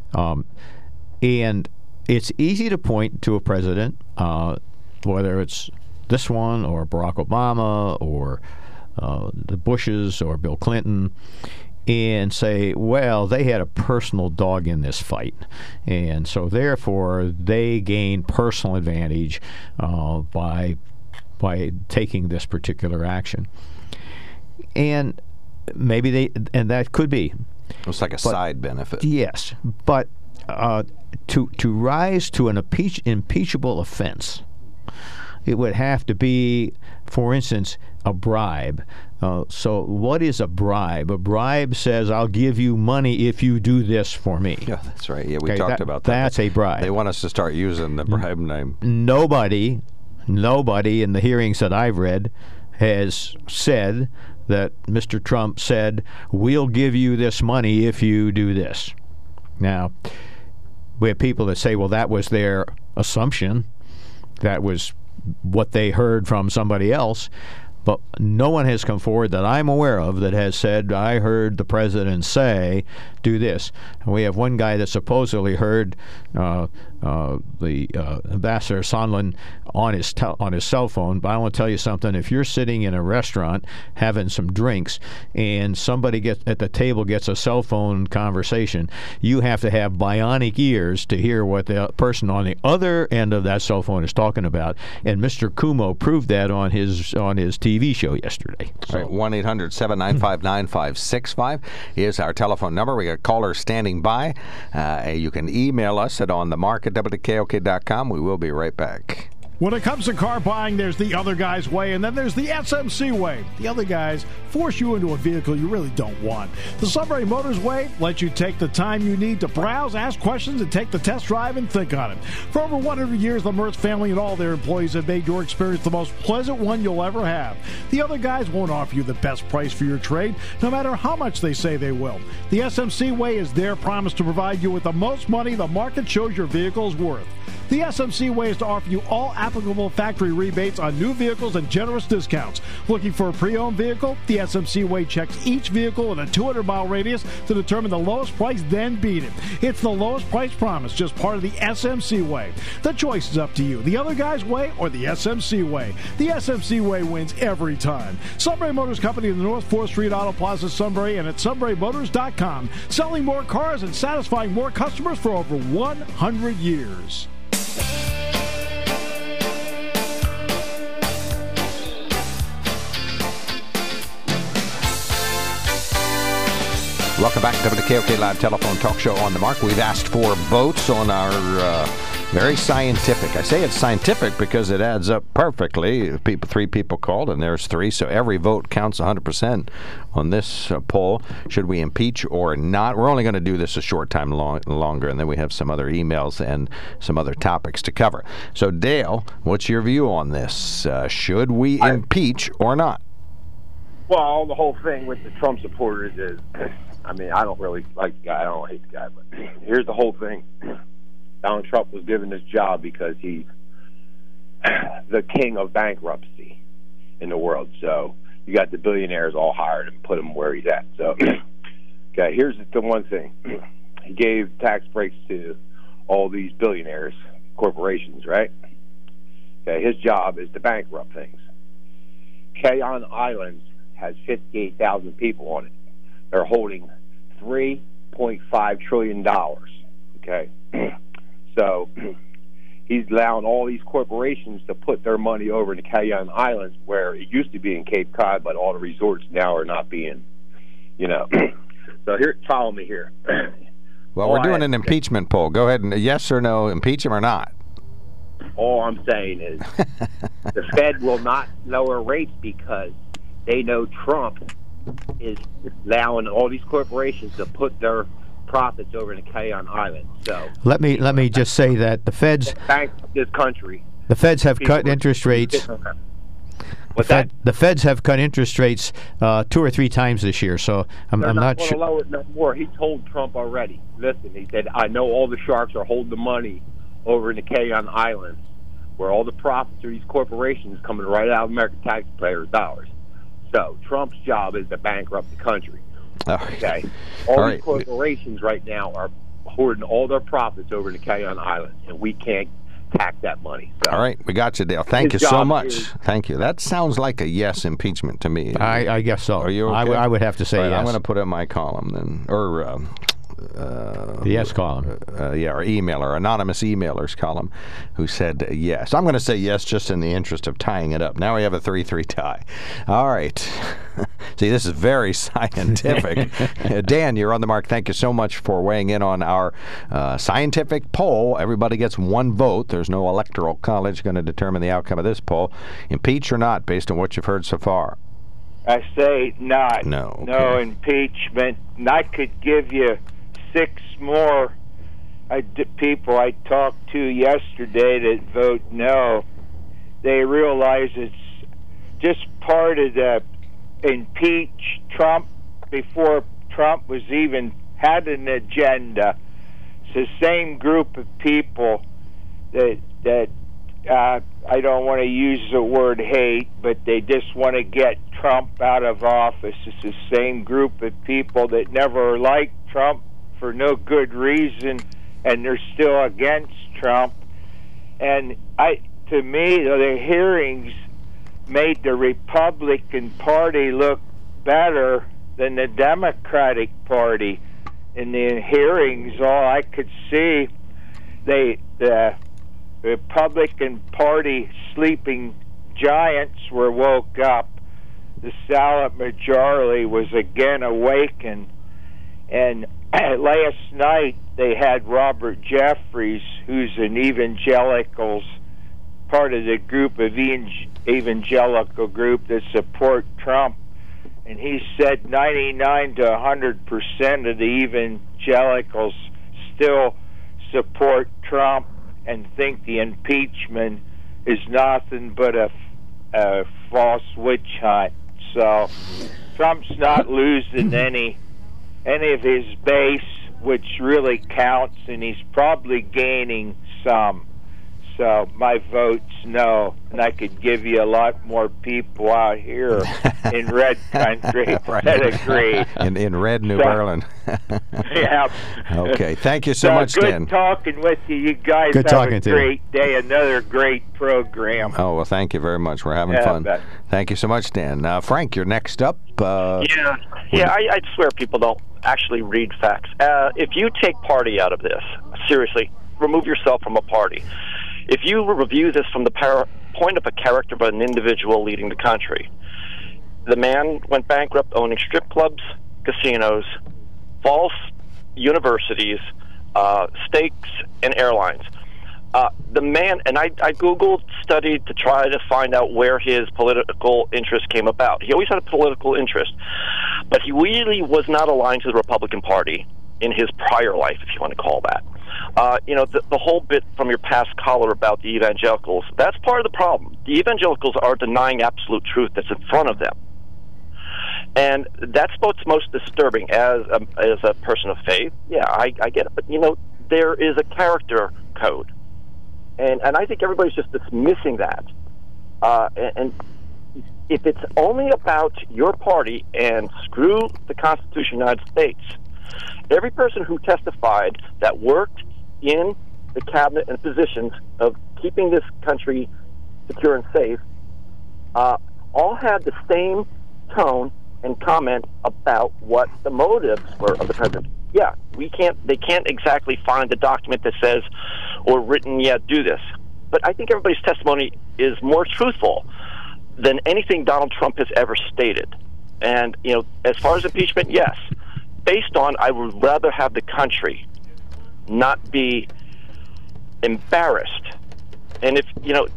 And it's easy to point to a president, whether it's this one or Barack Obama or the Bushes or Bill Clinton, and say, well, they had a personal dog in this fight, and so therefore they gained personal advantage by taking this particular action. And maybe that could be. It's like a side benefit. Yes, but to rise to an impeachable offense, it would have to be, for instance, a bribe. So what is a bribe? A bribe says, I'll give you money if you do this for me. Yeah, that's right. Yeah, we talked about that. That's a bribe. They want us to start using the bribe name. Nobody in the hearings that I've read has said that Mr. Trump said, we'll give you this money if you do this. Now, we have people that say, well, that was their assumption. That was what they heard from somebody else. But no one has come forward that I'm aware of that has said, I heard the president say, do this. And we have one guy that supposedly heard the Ambassador Sondland on his cell phone. But I want to tell you something. If you're sitting in a restaurant having some drinks and somebody at the table gets a cell phone conversation, you have to have bionic ears to hear what the person on the other end of that cell phone is talking about. And Mr. Cuomo proved that on his TV show yesterday. So. Right, 1-800-795-9565 is our telephone number. We got callers standing by. You can email us at onthemark@wkok.com. We will be right back. When it comes to car buying, there's the other guy's way, and then there's the SMC way. The other guys force you into a vehicle you really don't want. The Sunbury Motors way lets you take the time you need to browse, ask questions, and take the test drive and think on it. For over 100 years, the Mertz family and all their employees have made your experience the most pleasant one you'll ever have. The other guys won't offer you the best price for your trade, no matter how much they say they will. The SMC way is their promise to provide you with the most money the market shows your vehicle is worth. The SMC way is to offer you all applicable factory rebates on new vehicles and generous discounts. Looking for a pre-owned vehicle? The SMC way checks each vehicle in a 200-mile radius to determine the lowest price, then beat it. It's the lowest price promise, just part of the SMC way. The choice is up to you, the other guy's way or the SMC way. The SMC way wins every time. Sunbury Motors Company in the North 4th Street Auto Plaza, Sunbury, and at sunburymotors.com. Selling more cars and satisfying more customers for over 100 years. Welcome back to the WKOK Live Telephone Talk Show on the Mark. We've asked for votes on our very scientific. I say it's scientific because it adds up perfectly. Three people called, and there's three, so every vote counts 100% on this poll. Should we impeach or not? We're only going to do this a short time longer, and then we have some other emails and some other topics to cover. So, Dale, what's your view on this? Should we impeach or not? Well, the whole thing with the Trump supporters is, I mean, I don't really like the guy. I don't hate the guy, but here's the whole thing. Donald Trump was given this job because he's the king of bankruptcy in the world. So you got the billionaires all hired and put him where he's at. So, okay, here's the one thing. He gave tax breaks to all these billionaires, corporations, right? Okay, his job is to bankrupt things. Cayman Islands has 58,000 people on it. They're holding $3.5 trillion, okay? So he's allowing all these corporations to put their money over in the Cayman Islands, where it used to be in Cape Cod, but all the resorts now are not being, So here, follow me here. Well, we're doing an impeachment poll. Go ahead and yes or no, impeach him or not. All I'm saying is the Fed will not lower rates because they know Trump is allowing all these corporations to put their profits over in the Cayman Islands. So let me just say that the Feds bank this country. The Feds have cut interest rates. The Feds have cut interest rates 2 or 3 times this year. So I'm not sure. Lower it no more. He told Trump already. Listen, he said, "I know all the sharks are holding the money over in the Cayman Islands, where all the profits of these corporations coming right out of American taxpayers' dollars." So Trump's job is to bankrupt the country. Okay, all these corporations right now are hoarding all their profits over in the Cayman Islands, and we can't tax that money. So, all right, we got you, Dale. Thank you so much. Thank you. That sounds like a yes impeachment to me. I guess so. Are you okay? I would have to say yes. I'm going to put in my column then, or the yes column. Our emailer, anonymous emailers column, who said yes. I'm going to say yes just in the interest of tying it up. Now we have a 3-3 tie. All right. See, this is very scientific. Dan, you're on the mark. Thank you so much for weighing in on our scientific poll. Everybody gets one vote. There's no electoral college going to determine the outcome of this poll. Impeach or not, based on what you've heard so far? I say not. No. Okay. No impeachment. And I could give you 6 more people I talked to yesterday that vote no. They realize it's just part of the impeach Trump before Trump was even had an agenda. It's the same group of people that I don't want to use the word hate, but they just want to get Trump out of office. It's the same group of people that never liked Trump for no good reason, and they're still against Trump. And to me, the hearings made the Republican Party look better than the Democratic Party. In the hearings, all I could see, the Republican Party sleeping giants were woke up. The silent majority was again awakened. And last night they had Robert Jeffries, who's an evangelicals, part of the group of evangelical group that support Trump, and he said 99 to 100% of the evangelicals still support Trump and think the impeachment is nothing but a false witch hunt. So Trump's not losing any of his base, which really counts, and he's probably gaining some. So my vote's no, and I could give you a lot more people out here in red country that agree. In red New Berlin. Yeah. Okay. Thank you so much, Dan. Good talking with you. You guys good have a great day. Another great program. Oh, well, thank you very much. We're having fun. Bet. Thank you so much, Dan. Frank, you're next up. I swear people don't actually read facts. If you take party out of this, seriously, remove yourself from a party. If you review this from the point of a character of an individual leading the country, the man went bankrupt owning strip clubs, casinos, false universities, stakes, and airlines. The man, and I Googled, studied to try to find out where his political interest came about. He always had a political interest, but he really was not aligned to the Republican Party in his prior life, if you want to call that. The whole bit from your past caller about the evangelicals, that's part of the problem. The evangelicals are denying absolute truth that's in front of them. And that's what's most disturbing as a person of faith. Yeah, I get it. But, there is a character code. And I think everybody's just dismissing that. And if it's only about your party and screw the Constitution of the United States, every person who testified that worked in the cabinet and positions of keeping this country secure and safe all had the same tone and comment about what the motives were of the president. Yeah, they can't exactly find the document that says, or written, do this. But I think everybody's testimony is more truthful than anything Donald Trump has ever stated. And, as far as impeachment, yes. Based on, I would rather have the country not be embarrassed. And if,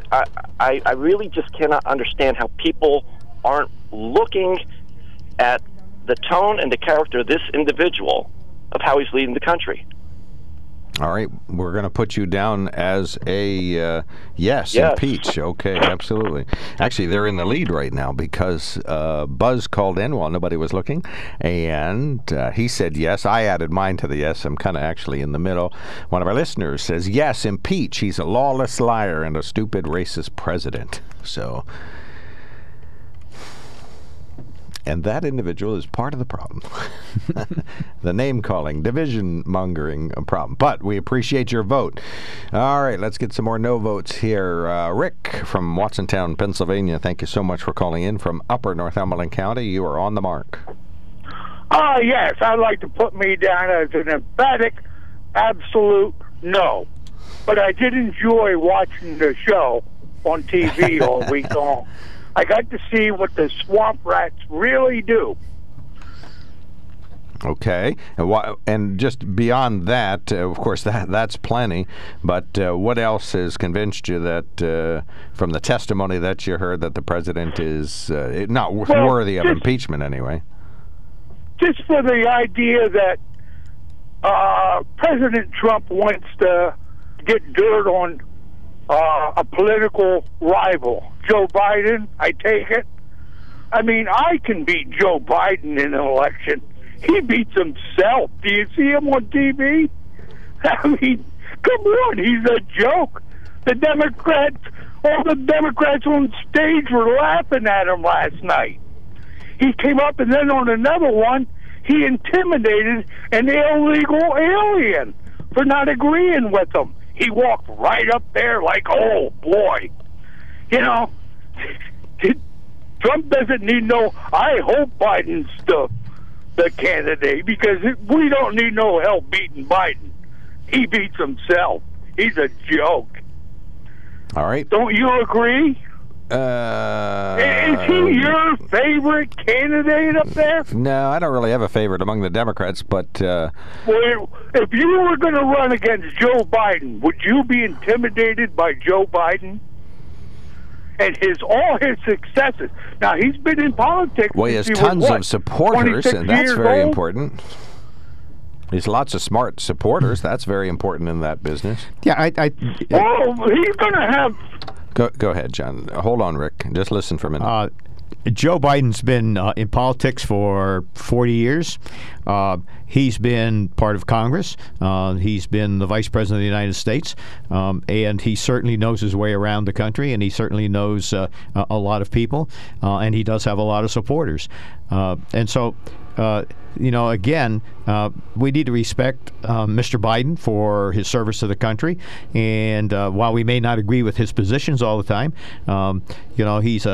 I really just cannot understand how people aren't looking at the tone and the character of this individual of how he's leading the country. All right, we're going to put you down as a yes, impeach. Okay, absolutely. Actually, they're in the lead right now because Buzz called in while nobody was looking, and he said yes. I added mine to the yes. I'm kind of actually in the middle. One of our listeners says, yes, impeach. He's a lawless liar and a stupid racist president. So... and that individual is part of the problem. The name-calling, division-mongering problem. But we appreciate your vote. All right, let's get some more no votes here. Rick from Watsontown, Pennsylvania, thank you so much for calling in from Upper Northumberland County. You are on the mark. Yes, I'd like to put me down as an emphatic, absolute no. But I did enjoy watching the show on TV all week long. I got to see what the swamp rats really do. Okay, and just beyond that, of course, that's plenty. But what else has convinced you that, from the testimony that you heard, that the president is not worthy of impeachment anyway? Just for the idea that President Trump wants to get dirt on a political rival. Joe Biden, I take it. I mean, I can beat Joe Biden in an election. He beats himself. Do you see him on TV? I mean, come on, he's a joke. The Democrats, all the Democrats on stage were laughing at him last night. He came up, and then on another one, he intimidated an illegal alien for not agreeing with him. He walked right up there like, oh, boy. You know, Trump doesn't need no, I hope Biden's the candidate, because we don't need no help beating Biden. He beats himself. He's a joke. All right. Don't you agree? Is he your favorite candidate up there? No, I don't really have a favorite among the Democrats, but... Well, if you were going to run against Joe Biden, would you be intimidated by Joe Biden? And all his successes. Now, he's been in politics. Well, he has tons of supporters, and that's very important. There's lots of smart supporters. That's very important in that business. Yeah, well, he's going to have... Go ahead, John. Hold on, Rick. Just listen for a minute. Joe Biden's been in politics for 40 years. He's been part of Congress. He's been the Vice President of the United States. And he certainly knows his way around the country, and he certainly knows a lot of people. And he does have a lot of supporters. And so... again, we need to respect Mr. Biden for his service to the country. And while we may not agree with his positions all the time, he's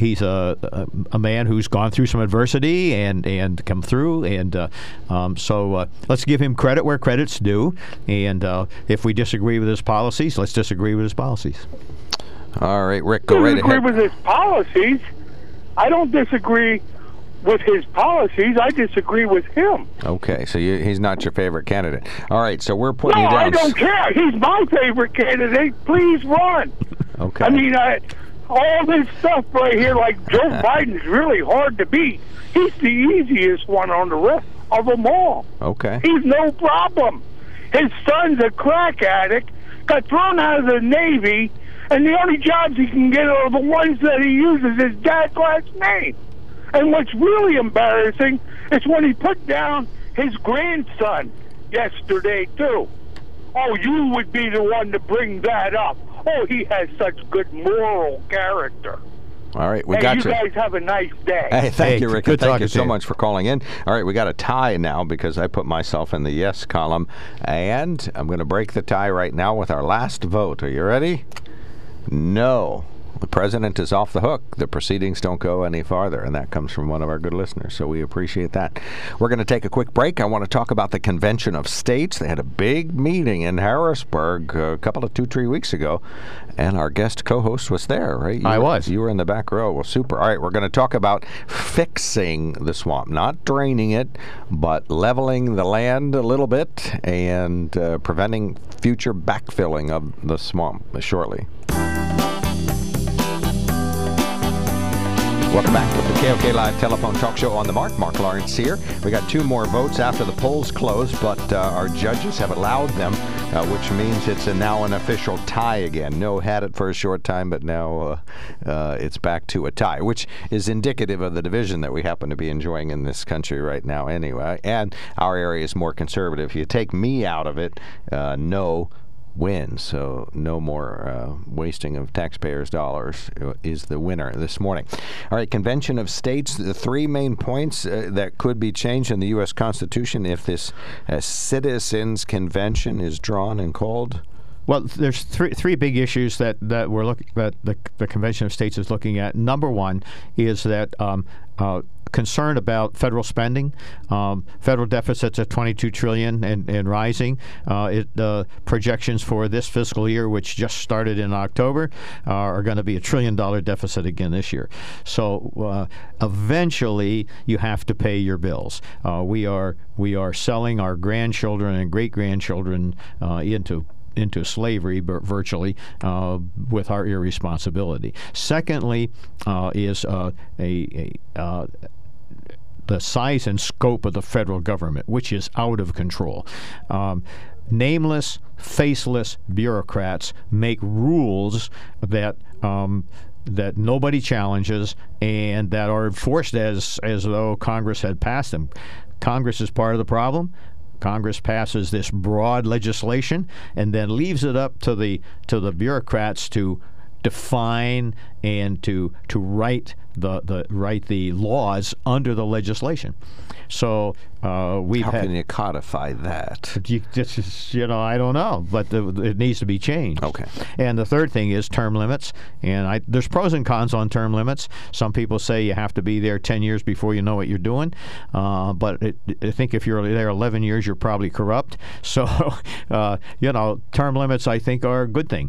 a man who's gone through some adversity and come through. And so let's give him credit where credit's due. And if we disagree with his policies, let's disagree with his policies. All right, Rick, go right ahead. Disagree with his policies? I don't disagree with his policies. I disagree with him. Okay, so he's not your favorite candidate. All right, so we're putting you down. No, I don't care. He's my favorite candidate. Please run. Okay. I mean, all this stuff right here, like Joe Biden's really hard to beat. He's the easiest one on the rest of them all. Okay. He's no problem. His son's a crack addict, got thrown out of the Navy, and the only jobs he can get are the ones that he uses his dad's last name. And what's really embarrassing is when he put down his grandson yesterday, too. Oh, you would be the one to bring that up. Oh, he has such good moral character. All right, we got you. You guys have a nice day. Hey, thank you, Rick. Thank you so you. much for calling in. All right, we got a tie now because I put myself in the yes column. And I'm going to break the tie right now with our last vote. Are you ready? No. The president is off the hook. The proceedings don't go any farther, and that comes from one of our good listeners, so we appreciate that. We're going to take a quick break. I want to talk about the Convention of States. They had a big meeting in Harrisburg a couple of 2-3 weeks ago, and our guest co-host was there, right? I was. You were in the back row. Well, super. All right, we're going to talk about fixing the swamp, not draining it, but leveling the land a little bit and preventing future backfilling of the swamp shortly. Welcome back with the KOK Live Telephone Talk Show on the Mark. Mark Lawrence here. We got 2 more votes after the polls closed, but our judges have allowed them, which means it's now an official tie again. No had it for a short time, but now it's back to a tie, which is indicative of the division that we happen to be enjoying in this country right now anyway. And our area is more conservative. If you take me out of it, no wins, so no more wasting of taxpayers' dollars is the winner this morning. All right, Convention of States, the 3 main points that could be changed in the U.S. Constitution if this Citizens Convention is drawn and called. Well, there's three big issues that we're looking that the Convention of States is looking at. Number one is that concern about federal spending. Federal deficits at $22 trillion and rising. Projections for this fiscal year, which just started in October, are going to be $1 trillion deficit again this year. So eventually, you have to pay your bills. We are selling our grandchildren and great-grandchildren into slavery, virtually, with our irresponsibility. Secondly, is the size and scope of the federal government, which is out of control. Nameless, faceless bureaucrats make rules that that nobody challenges and that are enforced as though Congress had passed them. Congress is part of the problem. Congress passes this broad legislation and then leaves it up to the bureaucrats to define and to write the laws under the legislation. So we've How can you codify that? I don't know, but it needs to be changed. Okay. And the third thing is term limits. And there's pros and cons on term limits. Some people say you have to be there 10 years before you know what you're doing. But I think if you're there 11 years, you're probably corrupt. So, term limits, I think, are a good thing.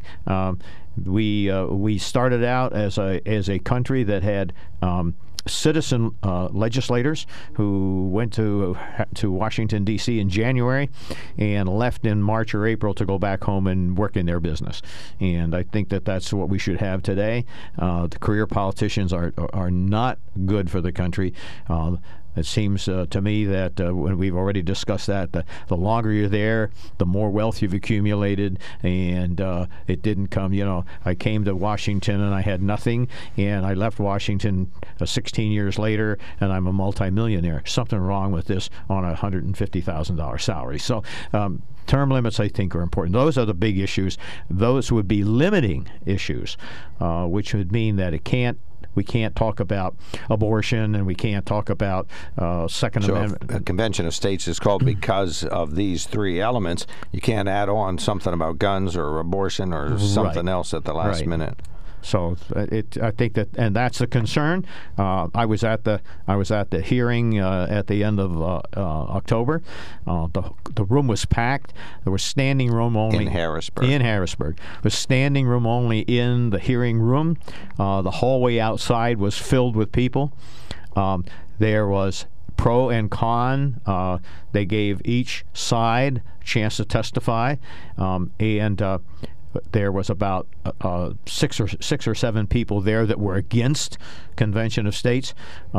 We started out as a country that had citizen legislators who went to Washington, D.C. in January and left in March or April to go back home and work in their business. And I think that's what we should have today. The career politicians are not good for the country. It seems to me that when we've already discussed that, the longer you're there, the more wealth you've accumulated, and it didn't come. I came to Washington and I had nothing, and I left Washington 16 years later, and I'm a multimillionaire. Something wrong with this on a $150,000 salary. So. Term limits, I think, are important. Those are the big issues. Those would be limiting issues, which would mean that we can't talk about abortion and we can't talk about Second Amendment. So if a convention of states is called because of these three elements, you can't add on something about guns or abortion or something else at the last minute. So I think that, and that's a concern. I was at the hearing at the end of October. The room was packed. There was standing room only in Harrisburg. There was standing room only in the hearing room. The hallway outside was filled with people. There was pro and con. They gave each side a chance to testify, and there was about six or seven people there that were against Convention of States.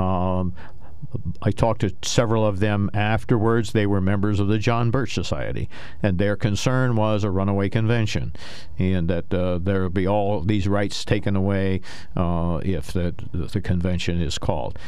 I talked to several of them afterwards. They were members of the John Birch Society, and their concern was a runaway convention, and that there would be all these rights taken away if the convention is called.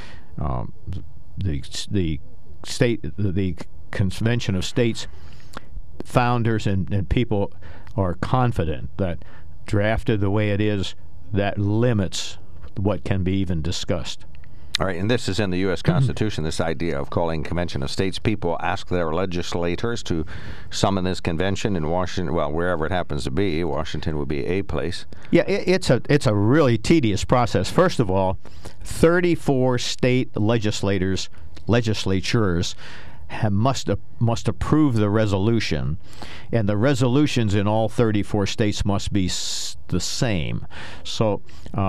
The Convention of States founders and people are confident that drafted the way it is, that limits what can be even discussed. All right, and this is in the U.S. Constitution, this idea of calling Convention of States. People ask their legislators to summon this convention in Washington, well, wherever it happens to be. Washington would be a place. Yeah, it's a really tedious process. First of all, 34 state legislatures must approve the resolution, and the resolutions in all 34 states must be the same. So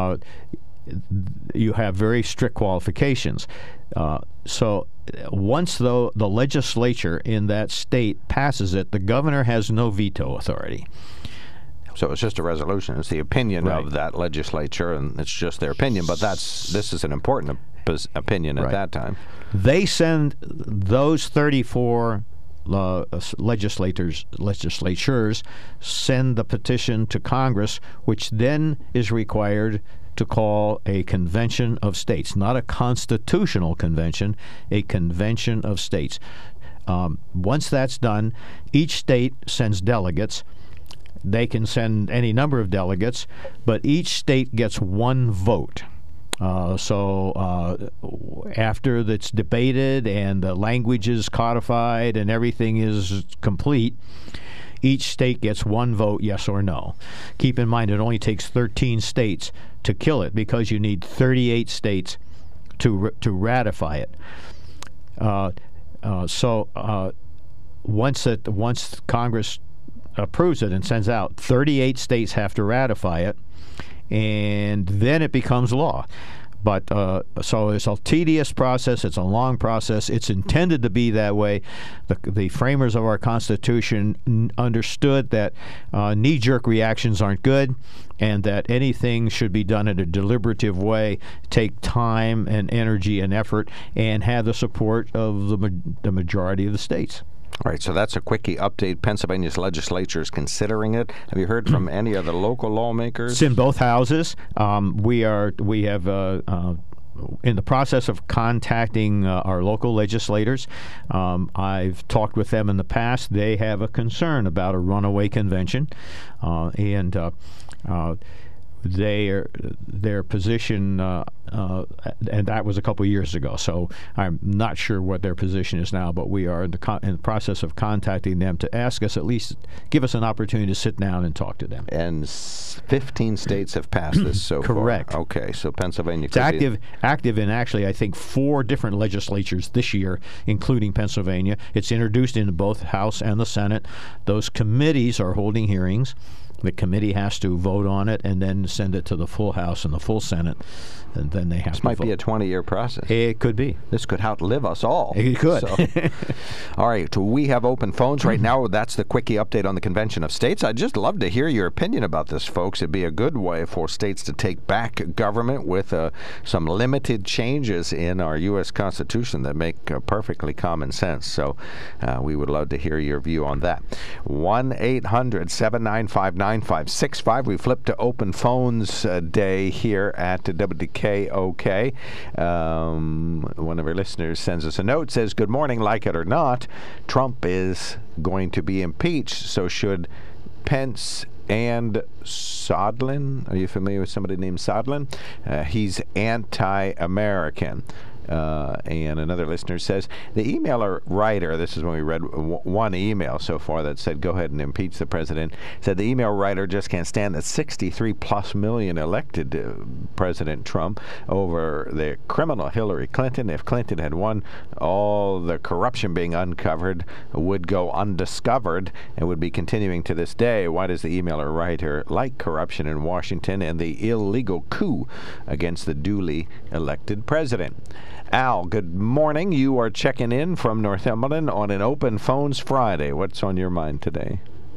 you have very strict qualifications. So once the legislature in that state passes it, the governor has no veto authority. So it's just a resolution. It's the opinion of that legislature, and it's just their opinion. But this is an important opinion at that time. They send those 34 legislatures send the petition to Congress, which then is required to call a convention of states, not a constitutional convention, a convention of states. Once that's done, each state sends delegates. They can send any number of delegates, but each state gets one vote. So after it's debated and the language is codified and everything is complete, each state gets one vote, yes or no. Keep in mind, it only takes 13 states to kill it because you need 38 states to ratify it. So once Congress approves it and sends out, 38 states have to ratify it, and then it becomes law. But so it's a tedious process. It's a long process. It's intended to be that way. The framers of our Constitution understood that knee-jerk reactions aren't good, and that anything should be done in a deliberative way, take time and energy and effort, and have the support of the majority of the states. All right, so that's a quickie update. Pennsylvania's legislature is considering it. Have you heard from any of the local lawmakers? It's in both houses. We have in the process of contacting our local legislators. I've talked with them in the past. They have a concern about a runaway convention, and their position, and that was a couple of years ago, so I'm not sure what their position is now, but we are in the process of contacting them to ask us, at least give us an opportunity to sit down and talk to them. And 15 states have passed this so Correct. far. Okay, so Pennsylvania It's active in actually, I think, 4 different legislatures this year, including Pennsylvania. It's introduced into both House and the Senate. Those committees are holding hearings. The committee has to vote on it and then send it to the full House and the full Senate, and then they have to vote. This might be a 20-year process. It could be. This could outlive us all. It could. So. All right, so we have open phones right now. That's the quickie update on the Convention of States. I'd just love to hear your opinion about this, folks. It'd be a good way for states to take back government with some limited changes in our U.S. Constitution that make perfectly common sense. So we would love to hear your view on that. 1-800-795-9565. We flipped to open phones day here at WKOK. One of our listeners sends us a note, says, "Good morning, like it or not, Trump is going to be impeached, so should Pence and Sondland." Are you familiar with somebody named Sondland? He's anti-American. And another listener says, the emailer writer, this is when we read one email so far that said go ahead and impeach the president, said the email writer just can't stand the 63+ million elected President Trump over the criminal Hillary Clinton. If Clinton had won, all the corruption being uncovered would go undiscovered and would be continuing to this day. Why does the emailer writer like corruption in Washington and the illegal coup against the duly elected president? Al, good morning. You are checking in from Northumberland on an Open Phones Friday. What's on your mind today?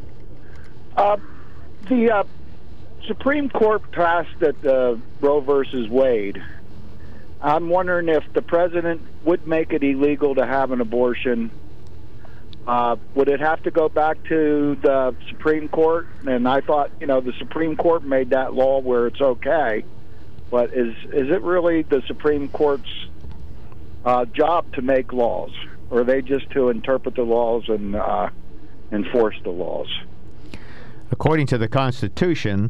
The Supreme Court passed that Roe versus Wade. I'm wondering if the president would make it illegal to have an abortion. Would it have to go back to the Supreme Court? And I thought, the Supreme Court made that law where it's okay. But is it really the Supreme Court's job to make laws, or are they just to interpret the laws and enforce the laws? According to the Constitution,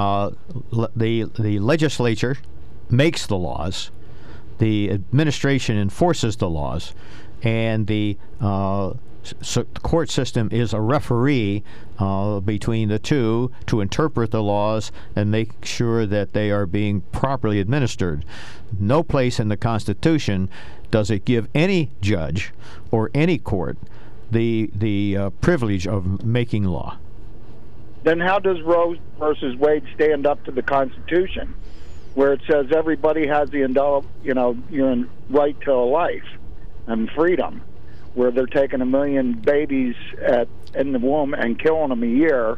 the legislature makes the laws, the administration enforces the laws, and the court system is a referee between the two to interpret the laws and make sure that they are being properly administered. No place in the Constitution does it give any judge or any court the privilege of making law. Then how does Roe versus Wade stand up to the Constitution, where it says everybody has the right to a life and freedom, where they're taking 1 million babies in the womb and killing them a year?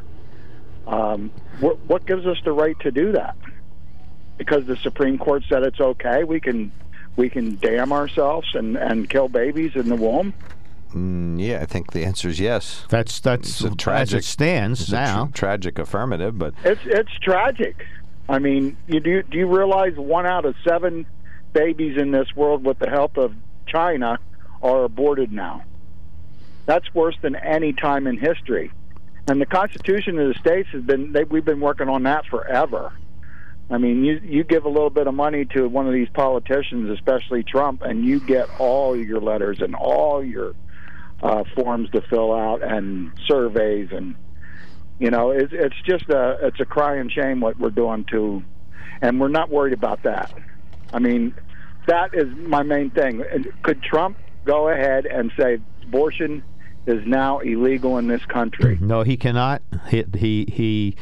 What gives us the right to do that? Because the Supreme Court said it's okay, we can damn ourselves and kill babies in the womb? Yeah, I think the answer is yes. That's tragic, as it stands now. Tragic affirmative, but it's tragic. I mean, do you realize 1 out of 7 babies in this world, with the help of China, are aborted now? That's worse than any time in history. And the Constitution of the states we've been working on that forever. I mean, you give a little bit of money to one of these politicians, especially Trump, and you get all your letters and all your forms to fill out and surveys, and it's just it's a crying shame what we're doing to, and we're not worried about that. I mean, that is my main thing. Could Trump go ahead and say abortion is now illegal in this country? No, he cannot. He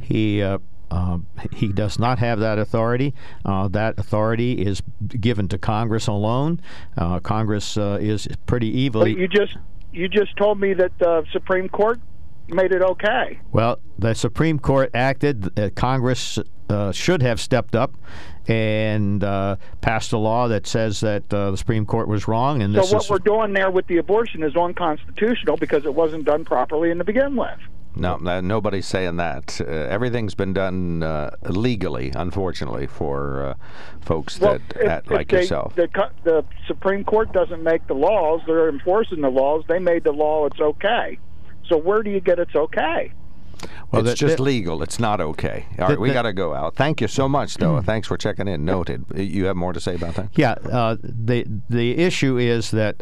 does not have that authority. That authority is given to Congress alone. Congress is pretty evilly. But you just told me that the Supreme Court made it okay. Well, the Supreme Court acted. Congress should have stepped up and passed a law that says that the Supreme Court was wrong. And so what we're doing there with the abortion is unconstitutional because it wasn't done properly to begin with. No, nobody's saying that. Everything's been done legally, unfortunately, for folks like yourself. The Supreme Court doesn't make the laws. They're enforcing the laws. They made the law. It's okay. So where do you get it's okay? Well, it's just legal. It's not okay. All right, we got to go out. Thank you so much, though. Thanks for checking in. Noted. You have more to say about that? Yeah. The issue is that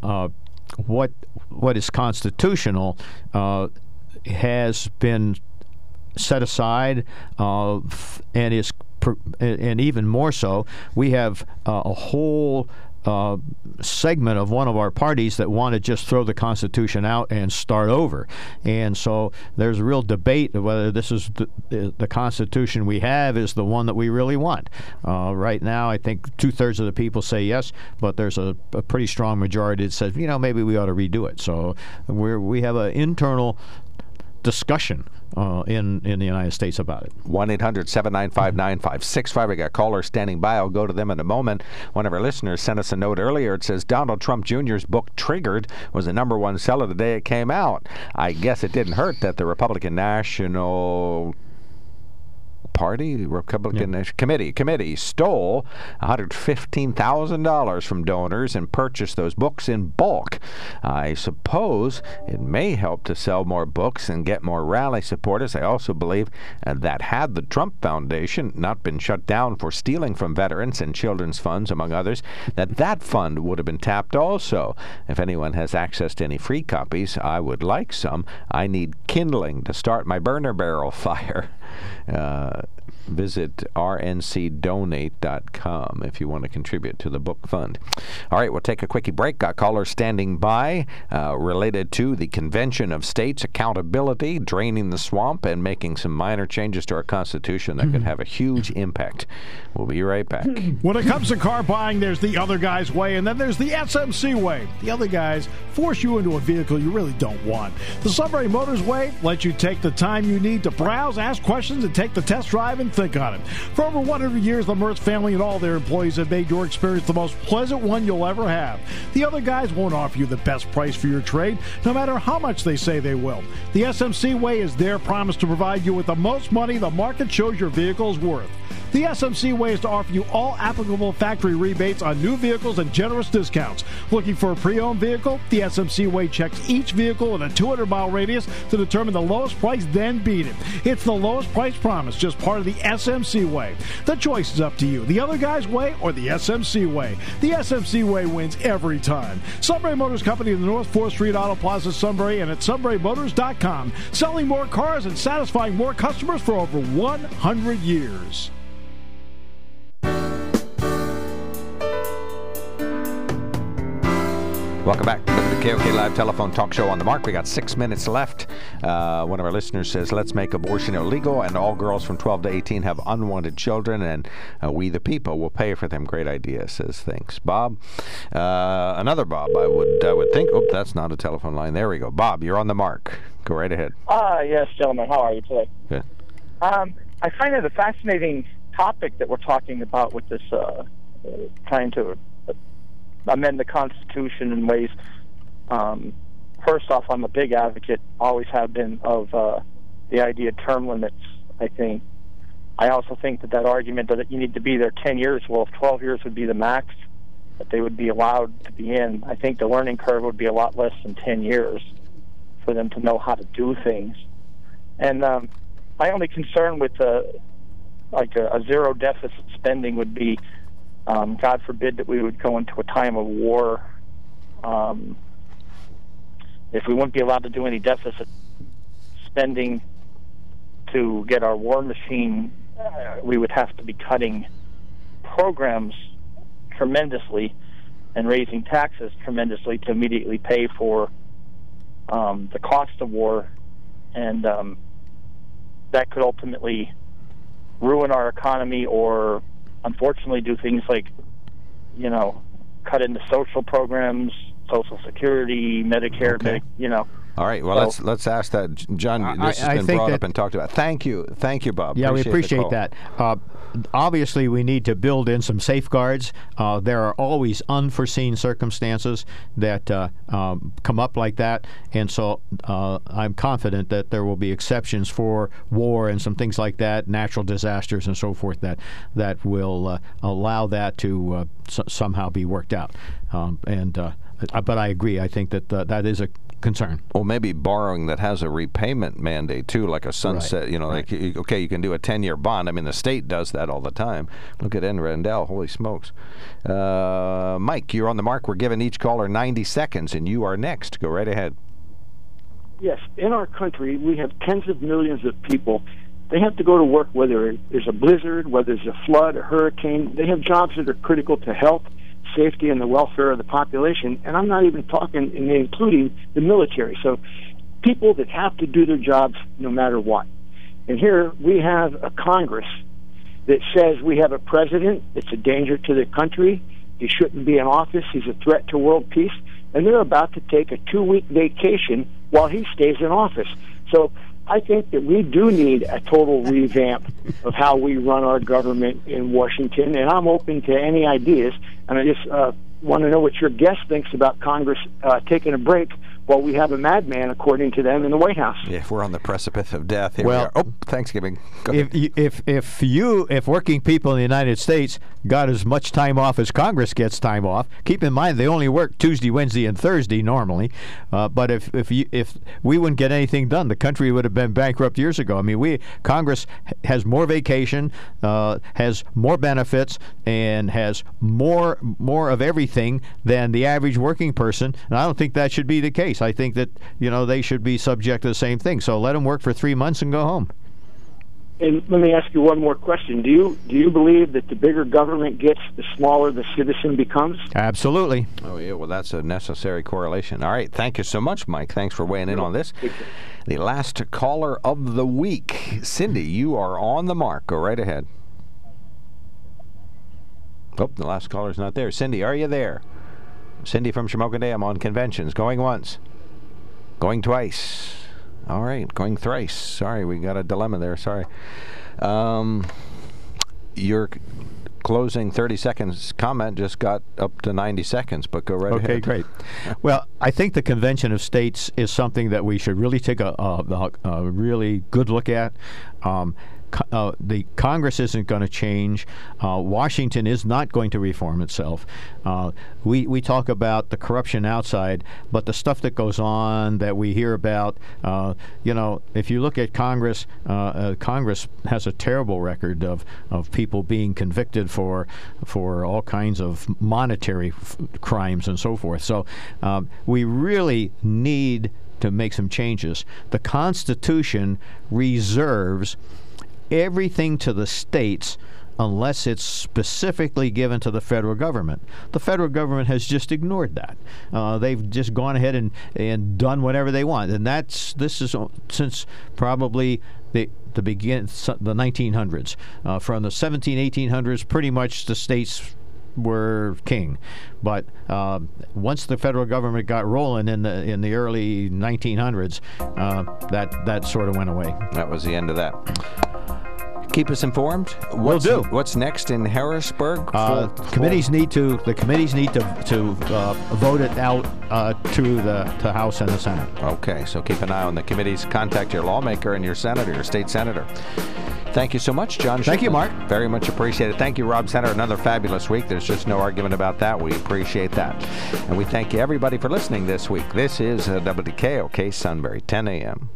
what is constitutional has been set aside, and is and even more so. We have a whole segment of one of our parties that want to just throw the Constitution out and start over. And so there's a real debate of whether this is the Constitution we have is the one that we really want. Right now, I think 2/3 of the people say yes, but there's a pretty strong majority that says, maybe we ought to redo it. So we have an internal discussion in the United States about it. 1-800-795-9565. We got callers standing by. I'll go to them in a moment. One of our listeners sent us a note earlier. It says Donald Trump Jr.'s book Triggered was the #1 seller the day it came out. I guess it didn't hurt that the Republican National Party, Republican Committee stole $115,000 from donors and purchased those books in bulk. I suppose it may help to sell more books and get more rally supporters. I also believe that had the Trump Foundation not been shut down for stealing from veterans and children's funds, among others, that fund would have been tapped also. If anyone has access to any free copies, I would like some. I need kindling to start my burner barrel fire. Visit rncdonate.com if you want to contribute to the book fund. All right, we'll take a quickie break. Got callers standing by related to the Convention of States accountability, draining the swamp, and making some minor changes to our Constitution that could have a huge impact. We'll be right back. When it comes to car buying, there's the other guy's way, and then there's the SMC way. The other guys force you into a vehicle you really don't want. The Sunbury Motors way lets you take the time you need to browse, ask questions, and take the test drive and think on it. For over 100 years, the Mertz family and all their employees have made your experience the most pleasant one you'll ever have. The other guys won't offer you the best price for your trade, no matter how much they say they will. The SMC way is their promise to provide you with the most money the market shows your vehicle is worth. The SMC way is to offer you all applicable factory rebates on new vehicles and generous discounts. Looking for a pre-owned vehicle? The SMC way checks each vehicle in a 200-mile radius to determine the lowest price, then beat it. It's the lowest price promise, just part of the SMC way. The choice is up to you. The other guy's way or the SMC way. The SMC way wins every time. Sunbury Motors Company in the North 4th Street Auto Plaza, Sunbury, and at sunburymotors.com. Selling more cars and satisfying more customers for over 100 years. Welcome back to the KOK Live Telephone Talk Show on the Mark. We got 6 minutes left. One of our listeners says, let's make abortion illegal and all girls from 12 to 18 have unwanted children, and we the people will pay for them. Great idea, says thanks. Bob. Another Bob, I would think. Oh, that's not a telephone line. There we go. Bob, you're on the Mark. Go right ahead. Yes, gentlemen. How are you today? Good. I find it a fascinating topic that we're talking about with this trying to amend the Constitution in ways. First off, I'm a big advocate, always have been, of the idea of term limits, I think. I also think that argument that you need to be there 10 years, well, if 12 years would be the max that they would be allowed to be in, I think the learning curve would be a lot less than 10 years for them to know how to do things. And my only concern with a zero deficit spending would be, God forbid that we would go into a time of war. If we wouldn't be allowed to do any deficit spending to get our war machine, we would have to be cutting programs tremendously and raising taxes tremendously to immediately pay for the cost of war, and that could ultimately ruin our economy, or unfortunately do things like, cut into social programs, Social Security, Medicare, okay. All right. Well, let's ask that, John. This has been brought up and talked about. Thank you, Bob. Yeah, we appreciate that. Obviously, we need to build in some safeguards. There are always unforeseen circumstances that come up like that, and so I'm confident that there will be exceptions for war and some things like that, natural disasters and so forth, that will allow that to somehow be worked out. But I agree. I think that that is a concern. Well, maybe borrowing that has a repayment mandate too, like a sunset. Right. Like okay, you can do a 10-year bond. I mean, the state does that all the time. Look at Ed Rendell. Holy smokes! Mike, you're on the mark. We're giving each caller 90 seconds, and you are next. Go right ahead. Yes, in our country, we have tens of millions of people. They have to go to work whether there's a blizzard, whether there's a flood, a hurricane. They have jobs that are critical to health, safety, and the welfare of the population, and I'm not even talking and including the military. So people that have to do their jobs no matter what. And here we have a Congress that says we have a president that's a danger to the country. He shouldn't be in office. He's a threat to world peace. And they're about to take a 2-week vacation while he stays in office. So I think that we do need a total revamp of how we run our government in Washington, and I'm open to any ideas. And I just want to know what your guest thinks about Congress taking a break while we have a madman, according to them, in the White House. Yeah, if we're on the precipice of death, here we are. Oh, Thanksgiving. If working people in the United States got as much time off as Congress gets time off, keep in mind they only work Tuesday, Wednesday, and Thursday normally. But if we wouldn't get anything done, the country would have been bankrupt years ago. I mean, Congress has more vacation, has more benefits, and has more of everything than the average working person. And I don't think that should be the case. I think that they should be subject to the same thing. So let them work for 3 months and go home. And let me ask you one more question. Do you believe that the bigger government gets, the smaller the citizen becomes? Absolutely. Oh yeah. Well, that's a necessary correlation. All right. Thank you so much, Mike. Thanks for weighing in on this. The last caller of the week, Cindy. You are on the mark. Go right ahead. Oh, the last caller's not there. Cindy, are you there? Cindy from Shamokin Dam on conventions. Going once. Going twice. All right. Going thrice. Sorry, we got a dilemma there. Sorry. Your closing 30 seconds comment just got up to 90 seconds, but go right ahead. Okay, great. Well, I think the Convention of States is something that we should really take a really good look at. The Congress isn't going to change. Washington is not going to reform itself. We talk about the corruption outside, but the stuff that goes on that we hear about, if you look at Congress, Congress has a terrible record of people being convicted for all kinds of monetary crimes and so forth. So we really need to make some changes. The Constitution reserves everything to the states unless it's specifically given to the federal government. The federal government has just ignored that. They've just gone ahead and done whatever they want. And this is since probably the 1900s. From the 1800s, pretty much the states were king. But once the federal government got rolling in the early 1900s, that sort of went away. That was the end of that. Keep us informed. Will do. What's next in Harrisburg? Committees need to vote it out to the House and the Senate. Okay, so keep an eye on the committees. Contact your lawmaker and your senator, your state senator. Thank you so much, John. Thank you, Mark. Very much appreciated. Thank you, Rob Center. Another fabulous week. There's just no argument about that. We appreciate that. And we thank you, everybody, for listening this week. This is WKOK Sunbury, 10 a.m.